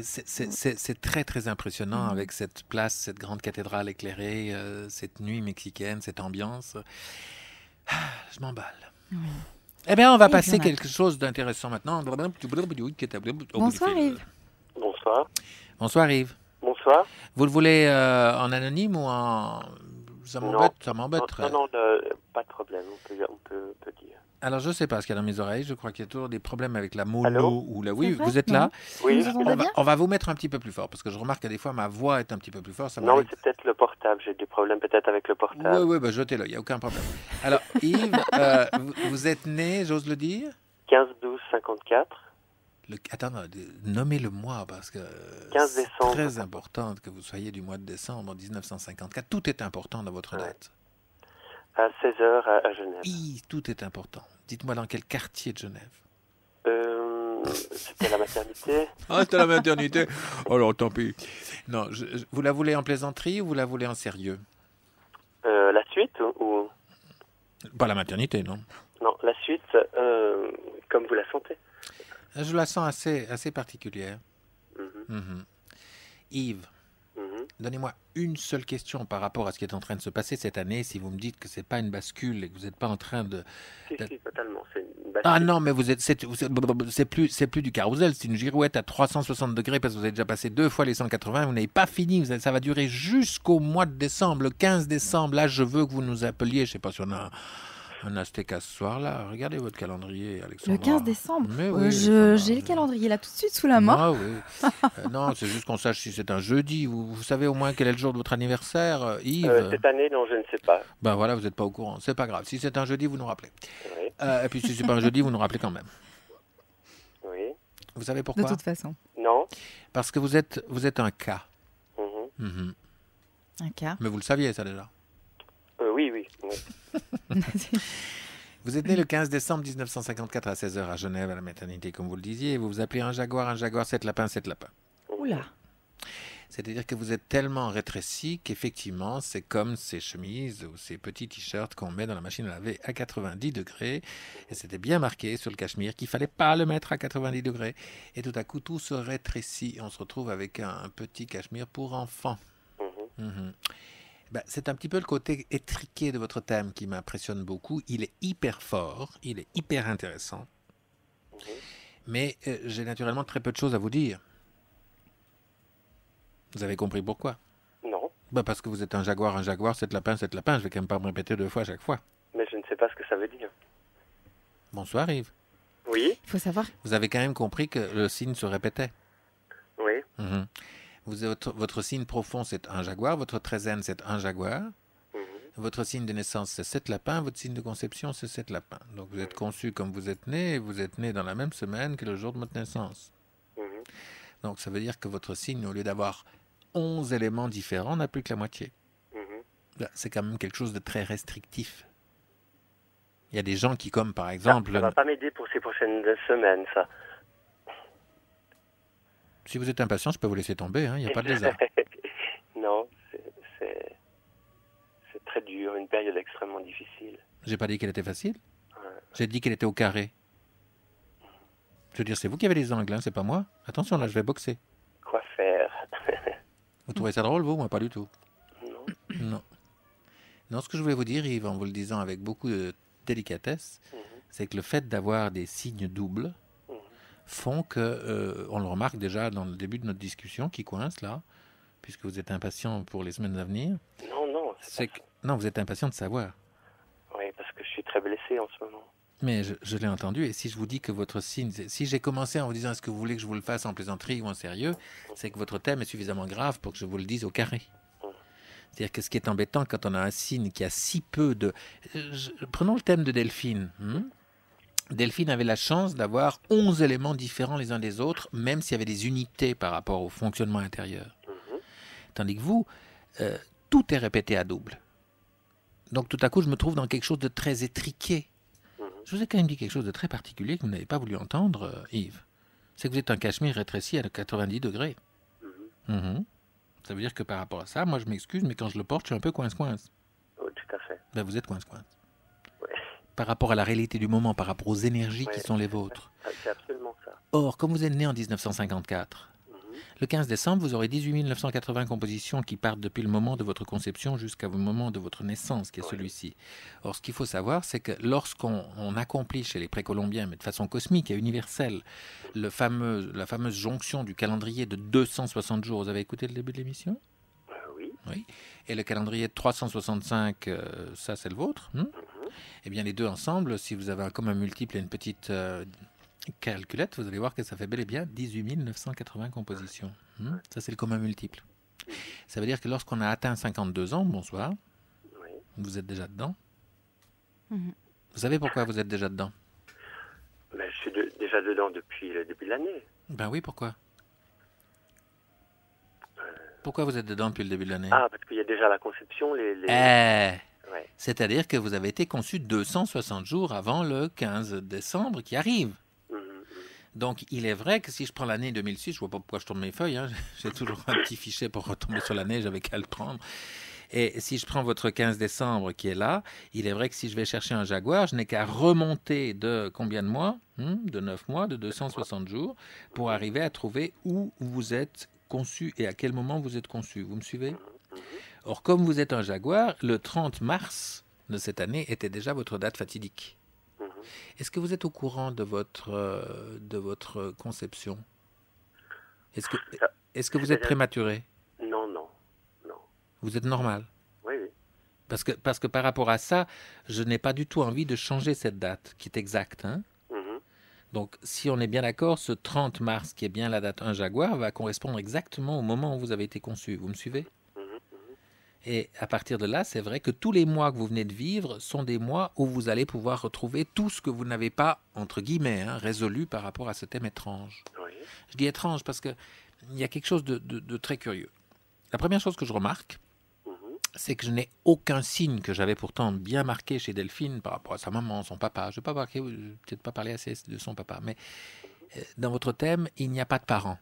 A: c'est très très impressionnant avec cette place, cette grande cathédrale éclairée, cette nuit mexicaine, cette ambiance. Je m'emballe. Eh bien, on va passer quelque chose d'intéressant maintenant.
B: Bonsoir Yves.
G: Bonsoir.
A: Bonsoir Yves.
G: Bonsoir.
A: Vous le voulez en anonyme ou en... Ça m'embêterait.
G: Non, pas de problème, on peut dire.
A: Alors, je ne sais pas ce qu'il y a dans mes oreilles. Je crois qu'il y a toujours des problèmes avec la mono ou la... Oui, vous êtes là?
G: Oui.
A: On va vous mettre un petit peu plus fort parce que je remarque que des fois, ma voix est un petit peu plus forte.
G: Non, mais c'est peut-être le portable. J'ai des problèmes peut-être avec le portable.
A: Oui, jetez-le. Il n'y a aucun problème. Alors, Yves, vous êtes né, j'ose le dire?
G: 15-12-54.
A: Attends, nommez le mois parce que
G: 15 décembre.
A: C'est très important que vous soyez du mois de décembre 1954. Tout est important dans votre date.
G: À 16h à Genève.
A: Tout est important. Dites-moi dans quel quartier de Genève?
G: C'était la maternité.
A: Ah, c'était la maternité. Alors, tant pis. Non, vous la voulez en plaisanterie ou vous la voulez en sérieux?
G: La suite ou...
A: Pas la maternité, non?
G: Non, la suite, comme vous la sentez.
A: Je la sens assez particulière. Yves, donnez-moi une seule question par rapport à ce qui est en train de se passer cette année. Si vous me dites que c'est pas une bascule et que vous n'êtes pas en train de...
G: Si, totalement, c'est une bascule.
A: Ah non, mais c'est plus du carrousel, c'est une girouette à 360 degrés parce que vous avez déjà passé 2 fois les 180, vous n'avez pas fini, ça va durer jusqu'au mois de décembre, le 15 décembre. Là, je veux que vous nous appeliez, je ne sais pas si on a Un Azteca ce soir-là. Regardez votre calendrier, Alexandra.
B: Le 15 décembre.
A: Oui,
B: j'ai le calendrier là tout de suite sous la main.
A: Ah oui. Non, c'est juste qu'on sache si c'est un jeudi. Vous savez au moins quel est le jour de votre anniversaire, Yves?
G: Cette année, non, je ne sais pas.
A: Ben voilà, vous n'êtes pas au courant. C'est pas grave. Si c'est un jeudi, vous nous rappelez.
G: Oui.
A: Et puis si c'est pas un jeudi, vous nous rappelez quand même.
G: Oui.
A: Vous savez pourquoi?
B: De toute façon.
G: Non.
A: Parce que vous êtes un cas.
G: Mhm.
B: Un cas.
A: Mais vous le saviez ça déjà.
G: Oui.
A: Vous êtes né le 15 décembre 1954 à 16h à Genève, à la maternité, comme vous le disiez. Vous vous appelez un jaguar, 7 lapins, 7 lapins.
B: Oula.
A: C'est-à-dire que vous êtes tellement rétréci qu'effectivement, c'est comme ces chemises ou ces petits t-shirts qu'on met dans la machine à laver à 90 degrés. Et c'était bien marqué sur le cachemire qu'il ne fallait pas le mettre à 90 degrés. Et tout à coup, tout se rétrécit. On se retrouve avec un petit cachemire pour enfants. C'est un petit peu le côté étriqué de votre thème qui m'impressionne beaucoup. Il est hyper fort, il est hyper intéressant. Mais j'ai naturellement très peu de choses à vous dire. Vous avez compris pourquoi?
G: Non.
A: Parce que vous êtes un jaguar, 7 lapins, 7 lapins. Je vais quand même pas me répéter 2 fois à chaque fois.
G: Mais je ne sais pas ce que ça veut dire.
A: Bonsoir Yves.
G: Oui.
B: Il faut savoir.
A: Vous avez quand même compris que le signe se répétait.
G: Oui.
A: Votre signe profond, c'est un jaguar. Votre treizaine, c'est un jaguar. Votre signe de naissance, c'est 7 lapins. Votre signe de conception, c'est 7 lapins. Donc vous êtes conçu comme vous êtes né. Et vous êtes né dans la même semaine que le jour de votre naissance. Donc ça veut dire que votre signe, au lieu d'avoir 11 éléments différents, n'a plus que la moitié. C'est quand même quelque chose de très restrictif. Il y a des gens qui, comme par exemple...
G: Ça ne va pas m'aider pour ces prochaines semaines, ça.
A: Si vous êtes impatient, je peux vous laisser tomber, il n'y a pas de lézard.
G: Non, c'est très dur, une période extrêmement difficile.
A: J'ai pas dit qu'elle était facile. J'ai dit qu'elle était au carré. Je veux dire, c'est vous qui avez les angles, c'est pas moi. Attention, là, je vais boxer.
G: Quoi faire?
A: Vous trouvez ça drôle, vous? Moi, pas du tout.
G: Non.
A: Non, ce que je voulais vous dire, Yves, en vous le disant avec beaucoup de délicatesse, c'est que le fait d'avoir des signes doubles font que, on le remarque déjà dans le début de notre discussion, qui coince là, puisque vous êtes impatient pour les semaines à venir.
G: Non.
A: Non, vous êtes impatient de savoir.
G: Oui, parce que je suis très blessé en ce moment.
A: Mais je l'ai entendu, et si je vous dis que votre signe... Si j'ai commencé en vous disant est-ce que vous voulez que je vous le fasse en plaisanterie ou en sérieux, c'est que votre thème est suffisamment grave pour que je vous le dise au carré. C'est-à-dire que ce qui est embêtant quand on a un signe qui a si peu de... Prenons le thème de Delphine. Delphine avait la chance d'avoir 11 éléments différents les uns des autres, même s'il y avait des unités par rapport au fonctionnement intérieur. Tandis que vous, tout est répété à double. Donc tout à coup, je me trouve dans quelque chose de très étriqué. Je vous ai quand même dit quelque chose de très particulier que vous n'avez pas voulu entendre, Yves. C'est que vous êtes un cachemire rétréci à 90 degrés. Ça veut dire que par rapport à ça, moi je m'excuse, mais quand je le porte, je suis un peu coince-coince.
G: Oui, tout à fait.
A: Vous êtes coince-coince.
G: Oui.
A: Par rapport à la réalité du moment, par rapport aux énergies qui sont les vôtres.
G: C'est absolument ça.
A: Or, comme vous êtes né en 1954, le 15 décembre, vous aurez 18 980 compositions qui partent depuis le moment de votre conception jusqu'au moment de votre naissance, qui est celui-ci. Or, ce qu'il faut savoir, c'est que lorsqu'on accomplit chez les précolombiens, mais de façon cosmique et universelle, la fameuse jonction du calendrier de 260 jours, vous avez écouté le début de l'émission ? Oui. Et le calendrier de 365, ça c'est le vôtre. Eh bien, les deux ensemble, si vous avez un commun multiple et une petite... calculette, vous allez voir que ça fait bel et bien 18 980 compositions. Ça, c'est le commun multiple. Ça veut dire que lorsqu'on a atteint 52 ans, bonsoir, vous êtes déjà dedans. Vous savez pourquoi vous êtes déjà dedans?
G: Je suis déjà dedans depuis le début de l'année.
A: Ben oui, pourquoi? Pourquoi vous êtes dedans depuis le début de l'année?
G: Ah, parce qu'il y a déjà la conception,
A: C'est-à-dire que vous avez été conçu 260 jours avant le 15 décembre qui arrive. Donc, il est vrai que si je prends l'année 2006, je ne vois pas pourquoi je tourne mes feuilles, j'ai toujours un petit fichier pour retomber sur l'année, j'avais qu'à le prendre. Et si je prends votre 15 décembre qui est là, il est vrai que si je vais chercher un jaguar, je n'ai qu'à remonter de combien de mois? De 9 mois, de 260 jours, pour arriver à trouver où vous êtes conçu et à quel moment vous êtes conçu. Vous me suivez? Or, comme vous êtes un jaguar, le 30 mars de cette année était déjà votre date fatidique. Est-ce que vous êtes au courant de votre conception? Est-ce que vous êtes prématuré?
G: Non.
A: Vous êtes normal?
G: Oui.
A: Parce que par rapport à ça, je n'ai pas du tout envie de changer cette date, qui est exacte. Hein. Donc, si on est bien d'accord, ce 30 mars, qui est bien la date 1 Jaguar, va correspondre exactement au moment où vous avez été conçu. Vous me suivez? Et à partir de là, c'est vrai que tous les mois que vous venez de vivre sont des mois où vous allez pouvoir retrouver tout ce que vous n'avez pas, entre guillemets, résolu par rapport à ce thème étrange. Oui. Je dis étrange parce qu'il y a quelque chose de très curieux. La première chose que je remarque, c'est que je n'ai aucun signe que j'avais pourtant bien marqué chez Delphine par rapport à sa maman, son papa. Je ne vais peut-être pas parler assez de son papa, mais dans votre thème, il n'y a pas de parents.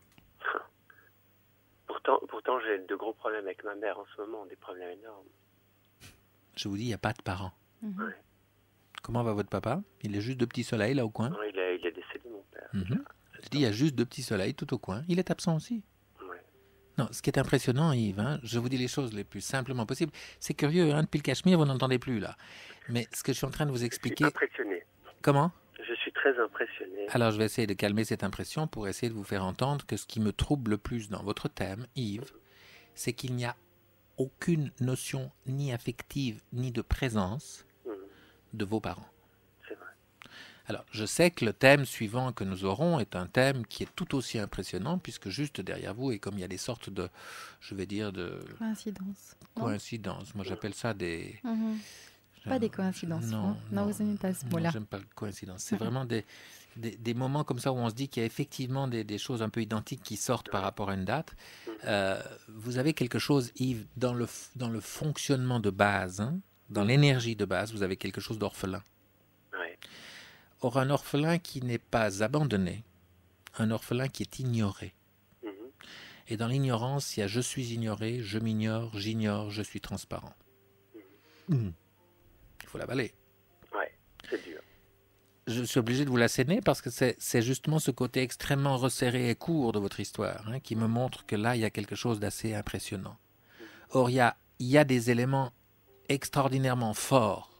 G: Pourtant, j'ai de gros problèmes avec ma mère en ce moment, des problèmes énormes.
A: Je vous dis, il n'y a pas de parents.
G: Ouais.
A: Comment va votre papa? Il est juste de petits soleils là au coin?
G: Non, il est décédé, mon père.
A: Je dis, il y a juste de petits soleils tout au coin. Il est absent aussi.
G: Ouais.
A: Non, ce qui est impressionnant, Yves, je vous dis les choses les plus simplement possibles. C'est curieux, depuis le Cachemire, vous n'entendez plus là. Mais ce que je suis en train de vous expliquer...
G: Je suis impressionné.
A: Comment?
G: Je suis très impressionné.
A: Alors, je vais essayer de calmer cette impression pour essayer de vous faire entendre que ce qui me trouble le plus dans votre thème, Yves, c'est qu'il n'y a aucune notion ni affective ni de présence de vos parents.
G: C'est vrai.
A: Alors, je sais que le thème suivant que nous aurons est un thème qui est tout aussi impressionnant puisque juste derrière vous, et comme il y a des sortes de, je vais dire, de... Coïncidences. Moi, j'appelle ça des...
B: Pas des coïncidences.
A: Non,
B: vous n'aimez pas ce mot-là.
A: J'aime pas la coïncidence. C'est vraiment des moments comme ça où on se dit qu'il y a effectivement des choses un peu identiques qui sortent par rapport à une date. Vous avez quelque chose, Yves, dans le fonctionnement de base, dans l'énergie de base, vous avez quelque chose d'orphelin.
G: Ouais.
A: Or, un orphelin qui n'est pas abandonné, un orphelin qui est ignoré. Et dans l'ignorance, il y a je suis ignoré, je m'ignore, j'ignore, je suis transparent. Il faut l'avaler.
G: Ouais, c'est dur.
A: Je suis obligé de vous l'asséner parce que c'est justement ce côté extrêmement resserré et court de votre histoire qui me montre que là, il y a quelque chose d'assez impressionnant. Or, il y a des éléments extraordinairement forts.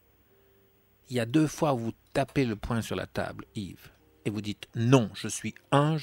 A: Il y a 2 fois où vous tapez le poing sur la table, Yves, et vous dites « Non, je suis un,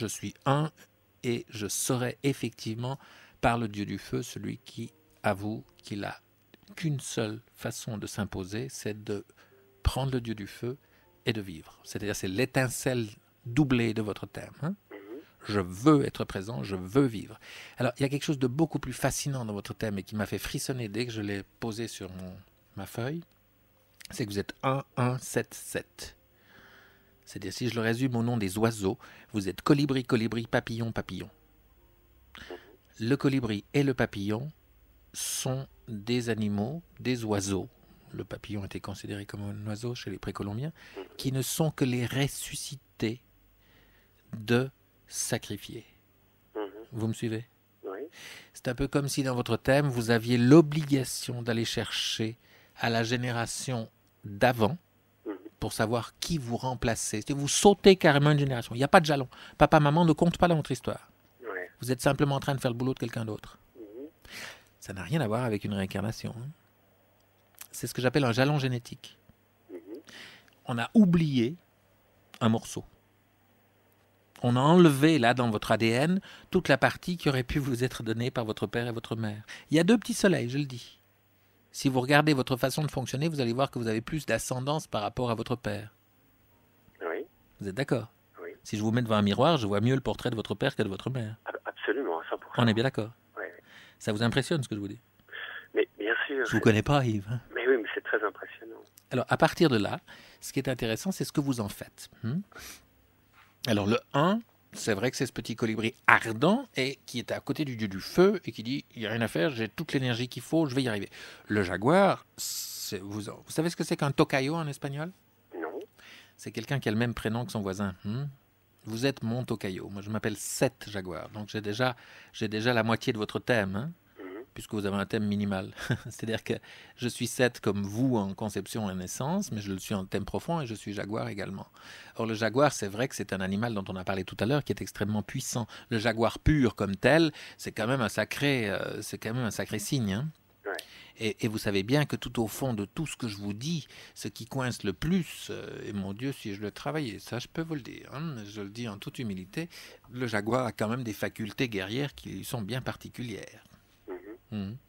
A: et je serai effectivement, par le Dieu du feu, celui qui avoue qu'il a qu'une seule façon de s'imposer, c'est de prendre le Dieu du feu et de vivre. C'est-à-dire, c'est l'étincelle doublée de votre thème. Je veux être présent, je veux vivre. Alors, il y a quelque chose de beaucoup plus fascinant dans votre thème et qui m'a fait frissonner dès que je l'ai posé sur ma feuille, c'est que vous êtes 1, 1, 7, 7. C'est-à-dire, si je le résume au nom des oiseaux, vous êtes colibri, colibri, papillon, papillon. Le colibri et le papillon sont des animaux, des oiseaux. Le papillon était considéré comme un oiseau chez les précolombiens, qui ne sont que les ressuscités de sacrifiés. Vous me suivez?
G: Oui.
A: C'est un peu comme si dans votre thème, vous aviez l'obligation d'aller chercher à la génération d'avant pour savoir qui vous remplacez. C'est-à-dire vous sautez carrément une génération. Il n'y a pas de jalon. Papa, maman ne comptent pas dans votre histoire.
G: Ouais.
A: Vous êtes simplement en train de faire le boulot de quelqu'un d'autre. Ça n'a rien à voir avec une réincarnation. C'est ce que j'appelle un jalon génétique. On a oublié un morceau. On a enlevé, là, dans votre ADN, toute la partie qui aurait pu vous être donnée par votre père et votre mère. Il y a 2 petits soleils, je le dis. Si vous regardez votre façon de fonctionner, vous allez voir que vous avez plus d'ascendance par rapport à votre père.
G: Oui.
A: Vous êtes d'accord?
G: Oui.
A: Si je vous mets devant un miroir, je vois mieux le portrait de votre père que de votre mère.
G: Absolument, 100%.
A: On est bien d'accord?
G: Oui.
A: Ça vous impressionne, ce que je vous dis?
G: Mais bien sûr.
A: Je vous connais pas, Yves.
G: Mais oui, mais c'est très impressionnant.
A: Alors, à partir de là, ce qui est intéressant, c'est ce que vous en faites. Alors, le 1, c'est vrai que c'est ce petit colibri ardent et qui est à côté du dieu du feu et qui dit « il n'y a rien à faire, j'ai toute l'énergie qu'il faut, je vais y arriver ». Le jaguar, vous savez ce que c'est qu'un tocayo en espagnol?
G: Non.
A: C'est quelqu'un qui a le même prénom que son voisin. Vous êtes mon tocayo. Moi, je m'appelle 7 jaguar. Donc, j'ai déjà la moitié de votre thème, puisque vous avez un thème minimal. C'est-à-dire que je suis 7 comme vous en conception et naissance, mais je le suis en thème profond et je suis jaguar également. Or, le jaguar, c'est vrai que c'est un animal dont on a parlé tout à l'heure, qui est extrêmement puissant. Le jaguar pur comme tel, c'est quand même un sacré signe.
G: Ouais.
A: Et vous savez bien que tout au fond de tout ce que je vous dis, ce qui coince le plus, et mon Dieu, si je le travaillais, ça je peux vous le dire, je le dis en toute humilité, le jaguar a quand même des facultés guerrières qui lui sont bien particulières.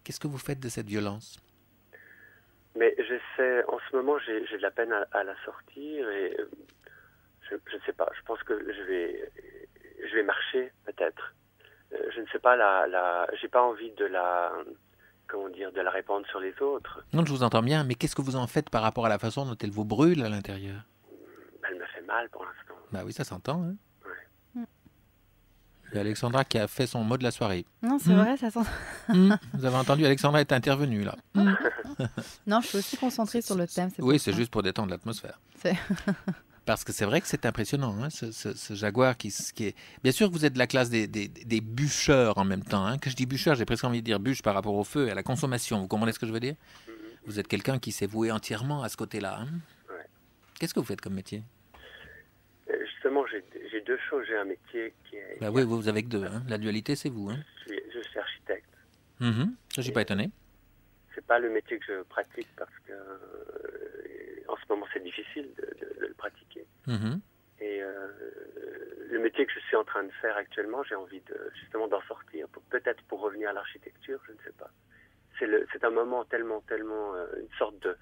A: Qu'est-ce que vous faites de cette violence?
G: Mais j'essaie, en ce moment, j'ai de la peine à la sortir et je ne sais pas, je pense que je vais marcher peut-être. Je ne sais pas, j'ai pas envie de la répandre sur les autres.
A: Non, je vous entends bien, mais qu'est-ce que vous en faites par rapport à la façon dont elle vous brûle à l'intérieur?
G: Elle me fait mal pour l'instant.
A: Bah oui, ça s'entend. Hein.
G: Ouais.
A: Et Alexandra qui a fait son mot de la soirée.
B: Non, c'est vrai, ça s'entend.
A: Vous avez entendu, Alexandra est intervenue là.
B: Non, je suis aussi concentrée sur le thème.
A: Oui, c'est juste pour détendre l'atmosphère. Parce que c'est vrai que c'est impressionnant, hein, ce jaguar qui est... Bien sûr que vous êtes de la classe des bûcheurs en même temps. Hein. Quand je dis bûcheur, j'ai presque envie de dire bûche par rapport au feu et à la consommation. Vous comprenez ce que je veux dire? Vous êtes quelqu'un qui s'est voué entièrement à ce côté-là. Hein.
G: Ouais.
A: Qu'est-ce que vous faites comme métier?
G: Justement, j'ai deux choses. J'ai un métier qui est...
A: Bah oui, vous avez que deux. Hein. La dualité, c'est vous. Hein.
G: Je suis architecte.
A: Ça, je suis pas étonné.
G: C'est pas le métier que je pratique parce que en ce moment c'est difficile de le pratiquer. Et le métier que je suis en train de faire actuellement, j'ai envie justement d'en sortir, peut-être pour revenir à l'architecture, je ne sais pas. C'est un moment tellement une sorte de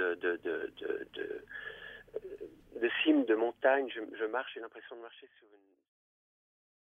G: cime de montagne. Je marche, j'ai l'impression de marcher sur une